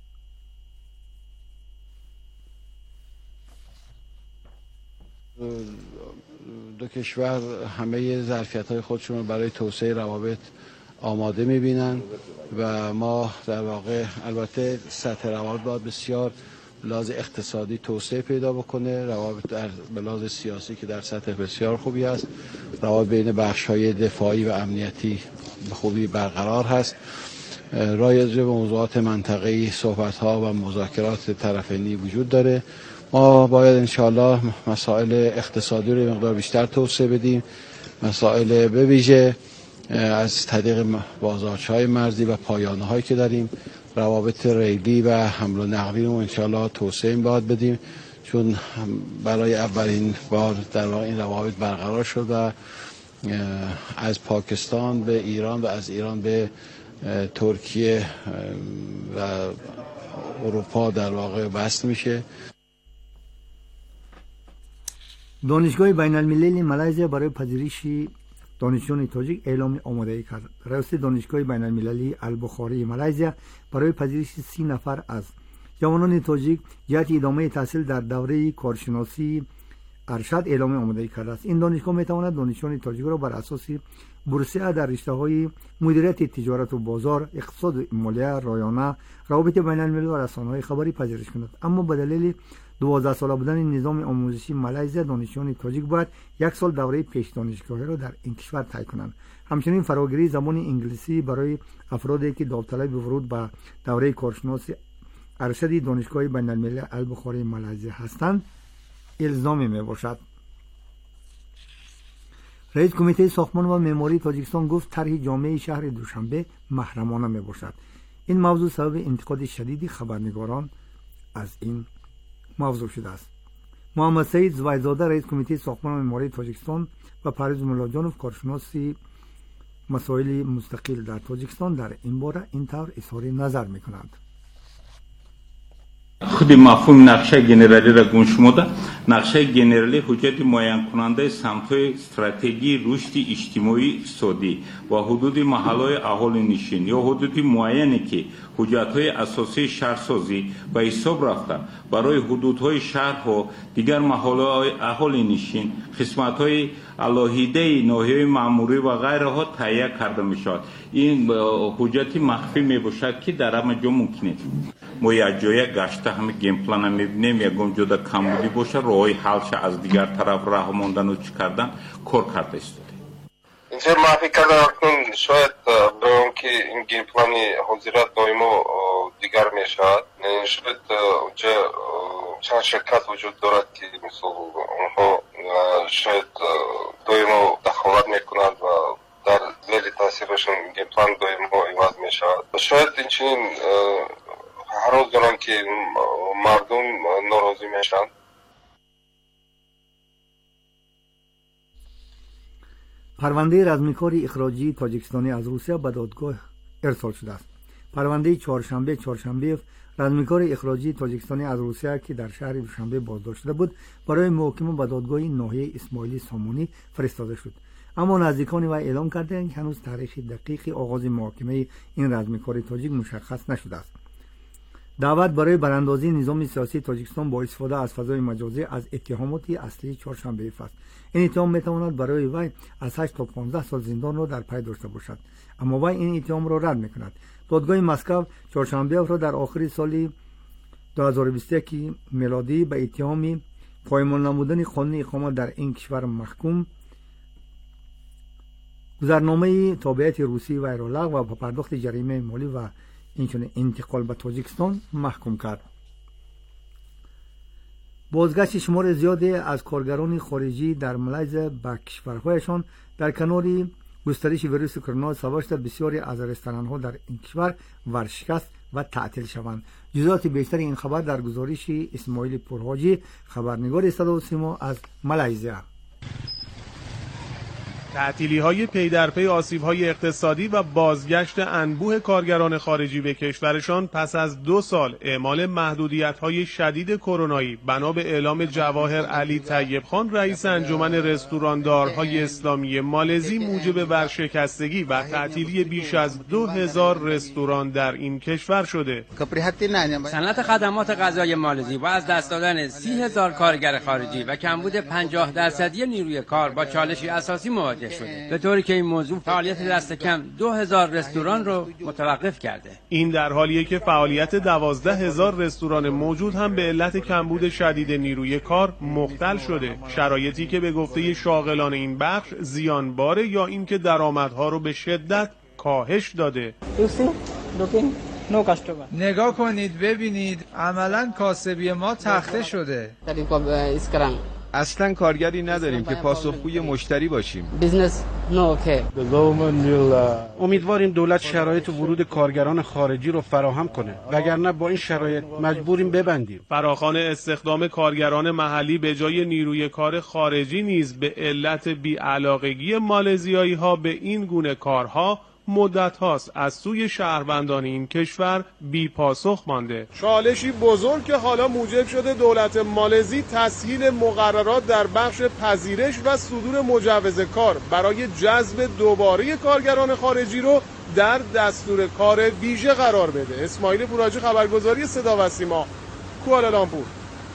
دو کشور همه ظرفیت های خودشون رو برای توسعه روابط آماده می بینن و ما در واقع البته سطح روابط باید بسیار لحاظ اقتصادی توسعه پیدا بکنه، روابط در لحاظ سیاسی که در سطح بسیار خوبی است، روابط بین بخش های دفاعی و امنیتی به خوبی برقرار هست. راجع به موضوعات منطقه‌ای صحبت‌ها و مذاکرات طرفینی وجود داره. ما باید انشاءالله مسائل اقتصادی رو مقدار بیشتر توسعه بدیم، مسائل به ویژه از طریق بازارچه‌های مرزی و پایانه‌هایی که داریم، روابط ریلی و حمل و نقلی رو انشاءالله توسعه باید بدیم، چون برای اولین بار در واقع این روابط برقرار شد و از پاکستان به ایران و از ایران به ترکیه و اروپا در واقع وصل میشه. دانشگاه بین المللی مالزی برای پذیرش دانشجویان تاجیک اعلام آمادگی کرد. رئیس دانشگاه بین المللی البخاری مالزی برای پذیرش سی نفر از جوانان تاجیک جهت ادامه تحصیل در دوره کارشناسی ارشد اعلام آمادگی کرده است. این دانشگاه میتواند دانشجویان تاجیک را بر اساس بورسیه در رشته‌های مدیریت تجارت و بازار، اقتصاد و مالیه، رایانه، روابط بین المللی و رسانه‌های خبری پذیرش کند. اما به دلیل دوازده ساله بودن نظام آموزشی مالزی دانشجویان تاجیک باید یک سال دوره پیش دانشگاهی را در این کشور طی کنند. همچنین فراگیری زبان انگلیسی برای افرادی که داوطلب ورود به دوره کارشناسی ارشد دانشگاه بین المللی البخاری مالزی هستند الزامی می باشد. رئیس کمیته ساختمان و معماری تاجیکستان گفت طرح جامع شهر دوشنبه محرمانه می باشد. این موضوع سبب انتقاد شدید خبرنگاران از این موضوع شده است. محمد سعید زویزاده رئیس کمیته ساختمان و معماری تاجیکستان و پرویز ملاجانوف کارشناس مسائل مستقل در تاجیکستان در این باره این طور اظهار نظر می کنند. خود مفهوم نقشه گنرالی را گم شمرده. نقشه گنرالی حجت معین کننده سمت‌های استراتژی رشد اجتماعی اقتصادی و حدود محل‌های اهالی نشین یا حدود معینی که حجت‌های اساسی شهرسازی به حساب رفته برای حدودهای شهر و دیگر محل‌های اهالی نشین، قسمت‌های علاهیده ناحیه معموری و غیرها تهیه کرده می‌شود. این حجت مخفی میباشد که در همه جا ممکنه. ما یک جای گشته همه گیم پلان میبینیم، یکم جدا کمبودی باشه راهی حلش از دیگر طرف راه ماندن و چی کردن کار کرده است. اینجا معرفی کردن اکنون شاید برام که این گیم پلانی حضورت دائما دیگر میشود. شاید اونجا چند شرکت وجود دارد که مثل اونها شاید دائما دخالت میکنند و در زیر تاثیرشون گیم پلان دائما عوض میشود. شاید این چنین اعتراض دارن که مردم ناراضی میشن. پرونده رزمکاری اخراجی تاجیکستانی از روسیه به دادگاه ارسال شده است. پرونده چهارشنبه چهارشنبه رزمکار اخراجی تاجیکستانی از روسیه که در شهر دوشنبه بازداشت شده بود برای محاکمه به دادگاه ناحیه اسماعیلی سامونی فرستاده شد، اما نزدیکان وی اعلام کردند که هنوز تاریخ دقیق آغاز محاکمه این رزمکار تاجیک مشخص نشده است. دعوت برای براندازی نظام سیاسی تاجیکستان با استفاده از فضای مجازی از اتهامات اصلی چهارشنبه است. این اتهام میتواند برای وی از هشت تا پانزده سال زندان را در پی داشته باشد، اما وی این اتهام را رد میکند. دادگاه مسکو چهارشنبه را در آخر سال دو هزار و بیست و یک میلادی به اتهام پایمال نمودن قانون اقامت در این کشور محکوم، گذرنامه تابعیت روسی وی را لغو و پرداخت جریمه مالی و اینچنین انتقال به تاجیکستان محکوم کرد. بازگشت شمار زیادی از کارگران خارجی در مالزی به کشورهایشان در کنار گسترش ویروس کرونا سبب شده بسیاری از رستوران‌ها در این کشور ورشکست و تعطیل شوند. جزئیات بیشتر این خبر در گزارش اسماعیل پورحاجی، خبرنگار صدا و سیما از مالزی. تعطیلی‌های پی در پی آسیب‌های اقتصادی و بازگشت انبوه کارگران خارجی به کشورشان پس از دو سال اعمال محدودیت‌های شدید کرونایی بنا به اعلام جواهر علی طیب خان رئیس انجمن رستوراندارهای اسلامی مالزی موجب ورشکستگی و تعطیلی بیش از دو هزار رستوران در این کشور شده. صنعت خدمات غذای مالزی با از دست دادن سی هزار کارگر خارجی و کمبود پنجاه درصدی نیروی کار با چالشی اساسی مواجه شده، به طوری که این موضوع فعالیت دست کم دو هزار رستوران رو متوقف کرده. این در حالیه که فعالیت دوازده هزار رستوران موجود هم به علت کمبود شدید نیروی کار مختل شده، شرایطی که به گفته شاغلان این بخش زیانباره یا اینکه درآمدها رو به شدت کاهش داده. نگاه کنید ببینید عملاً کاسبی ما تخته شده. اصلا کارگری نداریم که پاسخگوی مشتری باشیم. امیدواریم دولت شرایط ورود کارگران خارجی رو فراهم کنه، وگرنه با این شرایط مجبوریم ببندیم. فراخوان استخدام کارگران محلی به جای نیروی کار خارجی نیز به علت بی‌علاقگی مالزیایی‌ها به این گونه کارها مدت هاست از سوی شهروندان این کشور بی پاسخ مانده. چالشی بزرگ که حالا موجب شده دولت مالزی تسهیل مقررات در بخش پذیرش و صدور مجوز کار برای جذب دوباره کارگران خارجی رو در دستور کار ویژه قرار بده. اسماعیل پورحاجی، خبرگزاری صدا و سیما، کوالالامپور.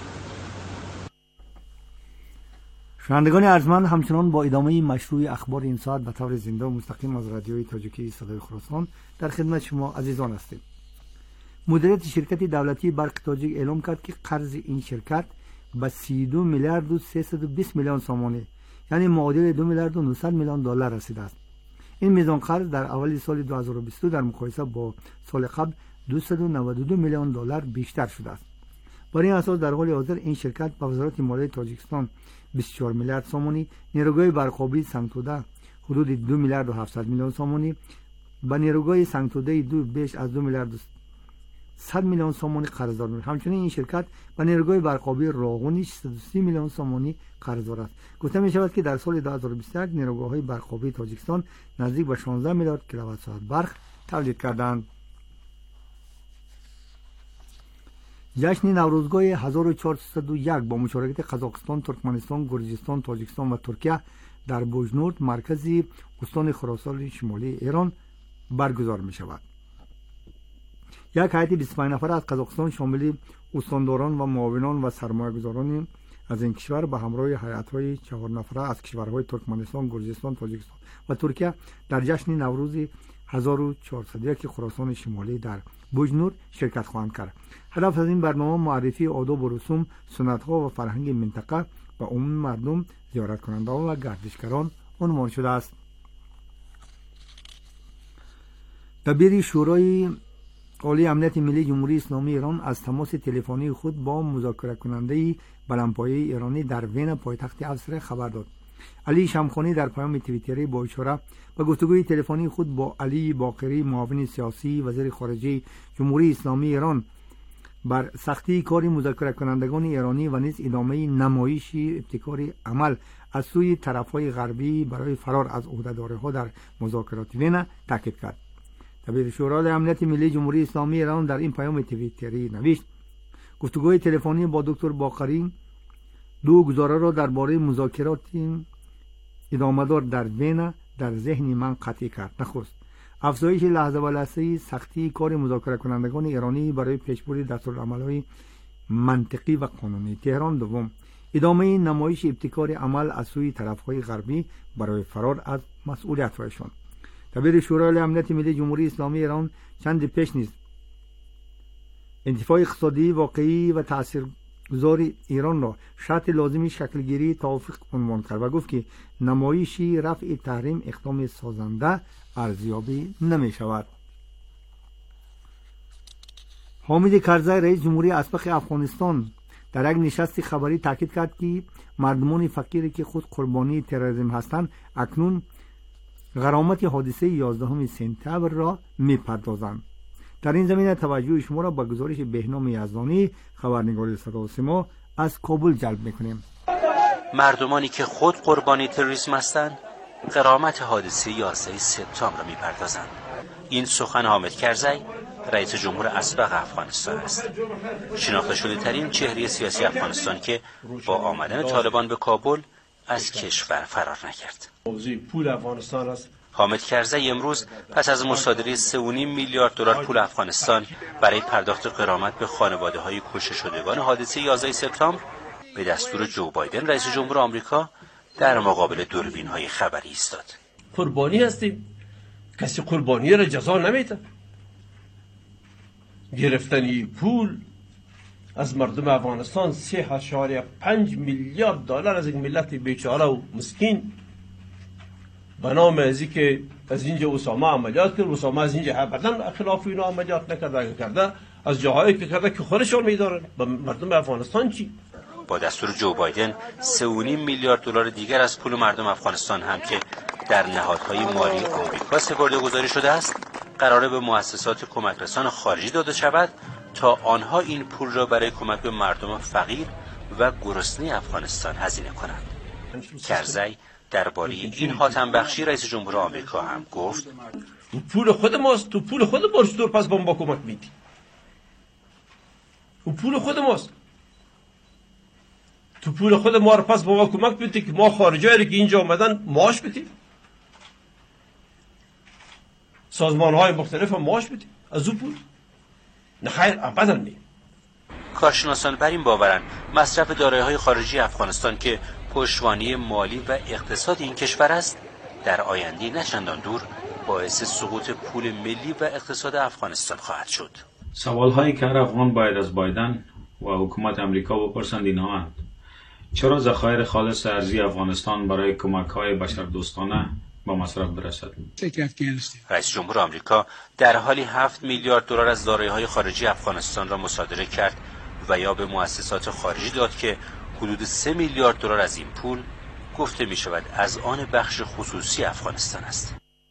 شنوندگان ارجمند، همچنان با ادامه مشروع اخبار این ساعت به طور زنده و مستقیم از رادیوی تاجیکی صدای خراسان در خدمت شما عزیزان هستیم. مدیریت شرکت دولتی برق تاجیک اعلام کرد که قرض این شرکت به سی و دو میلیارد و سیصد و بیست میلیون سامانه، یعنی معادل دو میلیارد و نهصد میلیون دلار رسیده است. این میزان قرض در اول سال دو هزار و بیست و دو در مقایسه با سال قبل دویست و نود و دو میلیون دلار بیشتر شده است. بر این اساس در حال حاضر این شرکت به وزارت مالیه تاجیکستان بیست و چهار میلیارد سامانی، نیروگاه برقابی سنگتوده حدود دو میلیارد و هفتصد میلیون سامانی، به نیروگاه سنگتوده دو بیش از دو میلیارد و صد میلیون سامانی قرضدار می‌باشد. همچنین این شرکت به نیروگاه برقابی راغونی صد و سی میلیون سامانی قرضدار است. گفته می شود که در سال دو هزار و بیست و یک نیروگاه‌های برقابی تاجیکستان نزدیک به شانزده میلیارد کیلووات ساعت برق تولید کردند. جشن نوروزگاه هزار و چهارصد و یک با مشارکت قزاقستان، ترکمنستان، گرجستان، تاجیکستان و ترکیه در بوجنورد، مرکزی استان خراسان شمالی ایران برگزار می شود. یک هیئت بیست و پنج نفره از قزاقستان شامل استانداران و معاونان و سرمایه‌گذاران از این کشور به همراه هیئت‌های چهار نفره از کشورهای ترکمنستان، گرجستان، تاجیکستان و ترکیه در جشن نوروز هزار و چهارصد و یک خراسان شمالی در بوجنورد شرکت خواهند کرد. هدف از این برنامه معرفی آداب و رسوم، سنت‌ها و فرهنگ منطقه به عموم مردم، زیارت کنندگان و گردشگران عنوان شده است. دبیر شورای عالی امنیت ملی جمهوری اسلامی ایران از تماس تلفنی خود با مذاکره کننده بلندپایه ایرانی در وین پایتخت اتریش خبر داد. علی شمخانی در پیام توییتری با اشاره به گفتگوی تلفنی خود با علی باقری، معاون سیاسی وزیر خارجه جمهوری اسلامی ایران بر سختی کار مذاکره کنندگان ایرانی و نیز ادامه نمایش ابتکار عمل از سوی طرف‌های غربی برای فرار از عهده‌داری‌ها در مذاکرات وین تاکید کرد. دبیر شورای امنیت ملی جمهوری اسلامی ایران در این پیام توییتری نوشت: گفتگوی تلفنی با دکتر باقری دو گزاره را درباره مذاکرات ادامه‌دار در وین در ذهن من قطعی کرد. نخست افزایش لحظه به لحظه سختی کار مذاکره کنندگان ایرانی برای پیشبرد دستورالعمل‌های منطقی و قانونی. تهران. دوم ادامه نمایش ابتکار عمل از سوی طرف‌های غربی برای فرار از مسئولیت‌هایشان. دبیر شورای امنیت ملی جمهوری اسلامی ایران چند پیش نیز انتفاع اقتصادی واقعی و تاثیرگذار ایران را شرط لازمی شکلگیری توافق عنوان کرد و گفت که نمایش رفع تحریم اقدام سازنده ارزیابی نمی شود. حامد کرزی رئیس جمهوری اسبق افغانستان در یک نشست خبری تاکید کرد که مردمان فقیری که خود قربانی تروریسم هستند اکنون غرامت حادثه یازدهم سپتامبر را میپردازند. در این زمینه توجه شما را به گزارش بهنام یزدانی خبرنگار صدا و سیما از کابل جلب میکنیم. مردمانی که خود قربانی تروریسم هستند غرامت حادثه یازدهم سپتامبر را میپردازند. این سخن حامد کرزی رئیس جمهور اسبق افغانستان است. شناخته شده ترین چهره سیاسی افغانستان که با آمدن طالبان به کابل از کشور فرار نکرد. موضوع پول افغانستان است. حامد کرزی امروز پس از مصادره سه و نیم میلیارد دلار پول افغانستان برای پرداخت غرامت به خانواده‌های کشته شدگان حادثه یازدهم سپتامبر به دستور جو بایدن رئیس جمهور آمریکا در مقابل دوربین‌های خبری ایستاد. قربانی هستیم. کسی قربانی را جزا نمیده. گرفتنی پول از مردم افغانستان سه اشاریه پنج میلیارد دلار از یک ملت بیچاره و مسکین به نام از که از اینجا اسامه عملیات کرد. اسامه از اینجا ابدا خلاف اینا عملیات نکرده. اگه کرده از جاهایی که کرده که خودشون میدارن. به مردم افغانستان چی؟ با دستور جو بایدن سه و نیم میلیارد دلار دیگر از پول مردم افغانستان هم که در نهادهای مالی آمریکا سپرده‌گذاری شده است قراره به مؤسسات کمک رسان خارجی داده شود تا آنها این پول را برای کمک به مردم فقیر و گرسنه افغانستان هزینه کنند. کرزی درباره این حاتم بخشی رئیس جمهور آمریکا هم گفت: تو پول خود ماست. تو پول خود ما چطور پس با ما کمک میدی؟ تو پول خود ماست. تو پول خود ما رو پس با ما کمک میدی که ما خارجایی که اینجا آمدن معاش بدیم. سازمان‌های مختلف هم معاش بدیم از اون پول. نه خیر ابدا نه. کارشناسان بر این باورند مصرف دارایی‌های خارجی افغانستان که پشتوانه مالی و اقتصاد این کشور است در آینده نچندان دور باعث سقوط پول ملی و اقتصاد افغانستان خواهد شد. سوال‌هایی که هر افغان باید از بایدن و حکومت آمریکا بپرسند اینها اند: چرا ذخایر خالص ارزی افغانستان برای کمک‌های بشردوستانه با مصرف برسد؟ رئیس جمهور آمریکا در حالی هفت میلیارد دلار از دارایی‌های خارجی افغانستان را مصادره کرد و یا به مؤسسات خارجی داد که حدود سه میلیارد دلار از این پول گفته می شود از آن بخش خصوصی افغانستان است.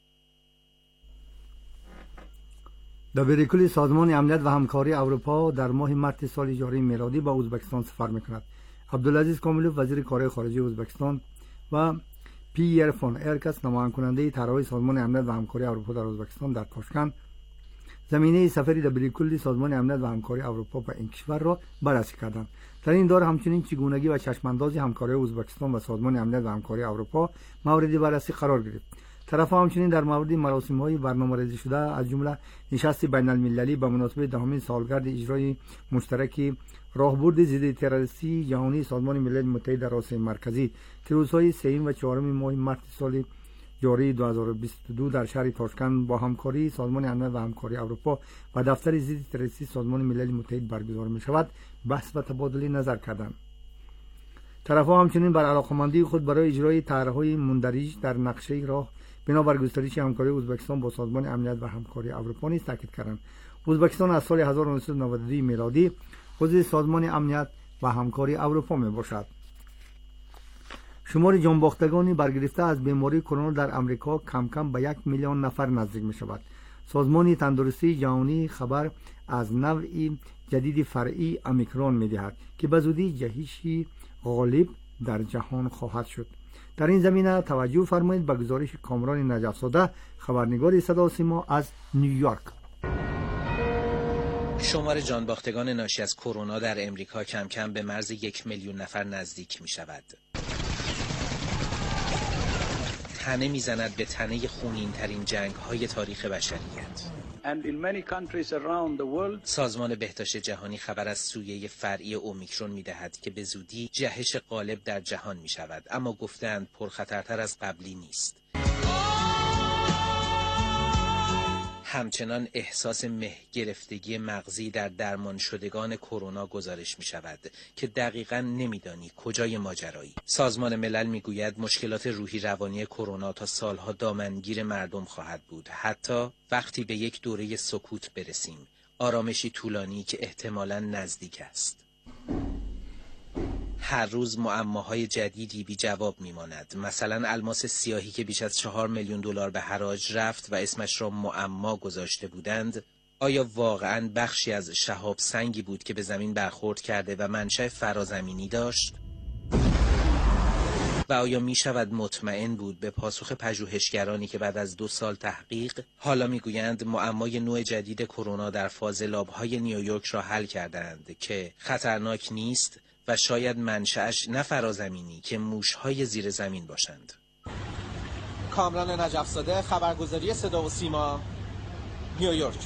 دبیر کل سازمان امنیت و همکاری اروپا در ماه مارس سال جاری میلادی به ازبکستان سفر می‌کند. عبدالعزیز کاملوف وزیر کارهای خارجه ازبکستان و پیر فون ارکس نماینده کننده طرحهای سازمان امنیت و همکاری اروپا در ازبکستان در تاشکند زمینه سفری دبیر کل سازمان امنیت و همکاری اروپا به این کشور را بررسی کردند. در این دور همچنین چگونگی و چشمانداز همکاری ازبکستان و سازمان امنیت و همکاری اروپا مورد بررسی قرار گرفت. طرف‌ها همچنین در مورد مراسم‌های برنامه‌ریزی شده از جمله نشست بین‌المللی به مناسبت دهمین سالگرد اجرای مشترک راهبرد ضد تروریستی جهانی سازمان ملل متحد در آسیای مرکزی که روزهای سوم و چهارم ماه مارس سال جاری دو هزار و بیست و دو در شهر تاشکند با همکاری سازمان امنیت و همکاری اروپا و دفتر ضد تروریستی سازمان ملل متحد برگزار می‌شود بحث و تبادل نظر کردند. طرف‌ها همچنین بر علاقه‌مندی خود برای اجرای طرح‌های مندرج در نقشه راه بنابر گسترش همکاری ازبکستان با سازمان امنیت و همکاری اروپا نیز تاکید کردند. ازبکستان از سال هزار و نهصد و نود و دو میلادی عضو سازمان امنیت و همکاری اروپا می باشد. شمار جانباختگانی برگرفته از بیماری کرونا در امریکا کم کم به یک میلیون نفر نزدیک می شود. سازمان تندرستی جهانی خبر از نوعی جدید فرعی اومیکرون می‌دهد که به زودی جهشی غالب در جهان خواهد شد. در این زمینه توجه فرمایید به گزارش کامران نجف‌زاده، خبرنگار صدا و سیما از نیویورک. شمار جانباختگان ناشی از کرونا در امریکا کم کم به مرز یک میلیون نفر نزدیک می شود. تنه می زند به تنه خونین ترین جنگ های تاریخ بشریت. سازمان بهداشت جهانی خبر از سویه فرعی اومیکرون می دهد که به زودی جهش غالب در جهان می شود، اما گفتند پرخطرتر از قبلی نیست. همچنان احساس مه گرفتگی مغزی در درمان شدگان کرونا گزارش می شود که دقیقاً نمیدانی کجای ماجرایی. سازمان ملل می گوید مشکلات روحی روانی کرونا تا سالها دامنگیر مردم خواهد بود، حتی وقتی به یک دوره سکوت برسیم، آرامشی طولانی که احتمالاً نزدیک است. هر روز معماهای جدیدی بی جواب میماند. مثلا الماس سیاهی که بیش از چهار میلیون دلار به حراج رفت و اسمش را معما گذاشته بودند، آیا واقعاً بخشی از شهاب سنگی بود که به زمین برخورد کرده و منشأ فرازمینی داشت؟ و آیا می شود مطمئن بود به پاسخ پژوهشگرانی که بعد از دو سال تحقیق حالا میگویند معمای نوع جدید کرونا در فاز لاب‌های نیویورک را حل کردند که خطرناک نیست و شاید منشأش نه فرازمینی که موش‌های زیر زمین باشند؟ کامران نجف‌زاده، خبرگزاری صدا و سیما، نیویورک.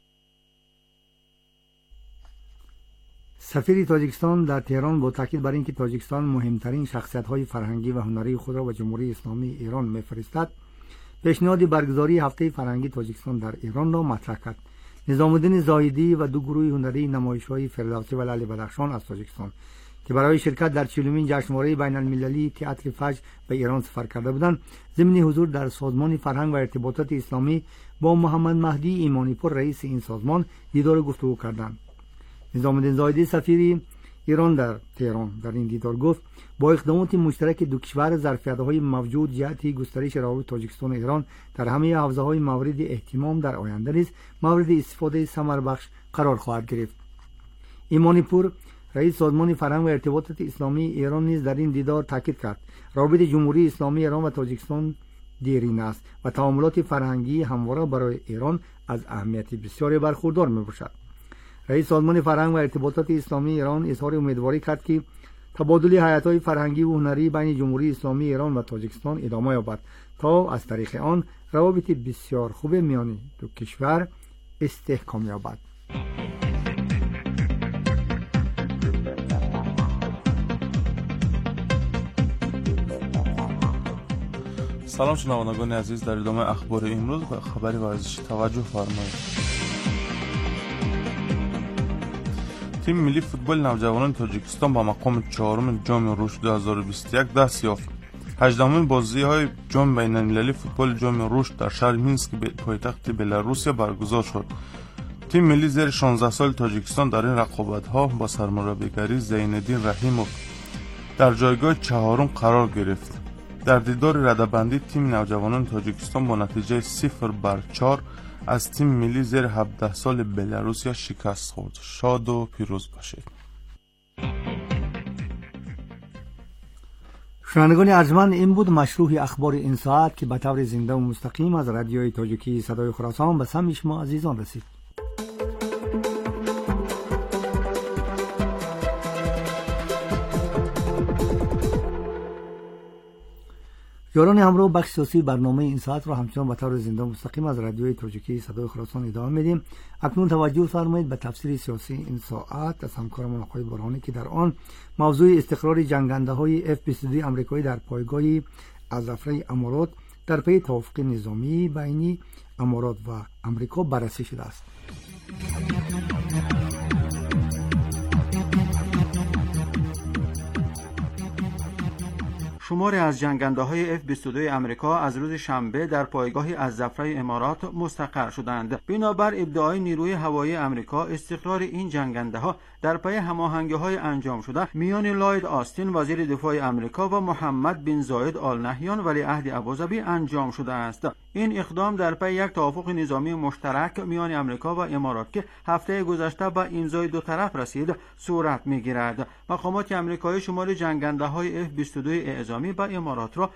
سفیر تاجیکستان در تهران با تاکید بر اینکه تاجیکستان مهمترین شخصیت‌های فرهنگی و هنری خود را به جمهوری اسلامی ایران می‌فرستد، پیشنهاد برگزاری هفته فرهنگی تاجیکستان در ایران را مطرح کرد. نظام الدین زاهدی و دو گروه هنری نمایش‌های فردوسی و لعل بدخشان از تاجیکستان که برای شرکت در چهلمین جشنواره بین المللی تئاتر فجر به ایران سفر کرده بودند، ضمن حضور در سازمان فرهنگ و ارتباطات اسلامی با محمد مهدی ایمانی پور رئیس این سازمان دیدار و گفتگو کردند. نظام الدین زاهدی سفیر ایران در تهران در این دیدار گفت با اقدامات مشترک دو کشور ظرفیت‌های موجود جهت گسترش روابط تاجیکستان و ایران در همه حوزه‌های مورد اهتمام در آینده نیز مورد استفاده ثمربخش قرار خواهد گرفت. ایمانی پور رئیس سازمان فرهنگ و ارتباطات اسلامی ایران نیز در این دیدار تاکید کرد روابط جمهوری اسلامی ایران و تاجیکستان دیرین است و تعاملات فرهنگی همواره برای ایران از اهمیت بسیاری برخوردار میباشد. رئیس سازمان فرهنگ و ارتباطات اسلامی ایران اظهار امیدواری کرد که تبادل حیات‌های فرهنگی و هنری بین جمهوری اسلامی ایران و تاجیکستان ادامه یابد تا از طریق آن روابط بسیار خوب میان دو کشور استحکام یابد. سلام شنوندگان عزیز، در ادامه اخبار امروز و خبری ورزشی توجه فرمایید. تیم ملی فوتبال نوجوانان تاجیکستان با مقام چهارم جام رشد دو هزار و بیست و یک دست یافت. هجدهمین بازی‌های جام بین‌المللی فوتبال جام رشد در شهر مینسک پایتخت بلاروسیا برگزار شد. تیم ملی زیر شانزده سال تاجیکستان در این رقابت‌ها با سرمربیگری زین‌الدین رحیموف در جایگاه چهارم قرار گرفت. در دیدار رده‌بندی تیم نوجوانان تاجیکستان با نتیجه صفر بر چهار از تیم ملی زیر هفده سال بلاروسیا شکست خورد. شاد و پیروز باشید. شنوندگان ارجمند، این بود مشروع اخبار این ساعت که به طور زنده و مستقیم از رادیوی تاجیکی صدای خراسان به سمع شما عزیزان رسید. یاران همراه بخش سیاسی برنامه این ساعت را همچنان به طور زنده و مستقیم از رادیوی تاجیکی صدای خراسان ادامه میدیم. اکنون توجه فرمایید به تفسیر سیاسی این ساعت از همکارمان آقای برهانی که در آن موضوع استقرار جنگنده های اف بیست و دو آمریکایی در پایگاه الزفره امارات در پی توافق نظامی بین امارات و آمریکا بررسی شده است. شماری از جنگنده های اف بیست و دو امریکا از روز شنبه در پایگاهی از زفره امارات مستقر شدند. بنابر ادعای نیروی هوایی امریکا، استقرار این جنگنده ها در پی هماهنگی های انجام شده میان لوید آستین وزیر دفاع امریکا و محمد بن زاید آل نهیان ولیعهد ابوظبی انجام شده است. این اقدام در پی یک توافق نظامی مشترک میان امریکا و امارات که هفته گذشته به امضای دو طرف رسید صورت میگیرد. مقامات امریکایی شمار جنگنده های اف بیست و دو اعزامی به امارات را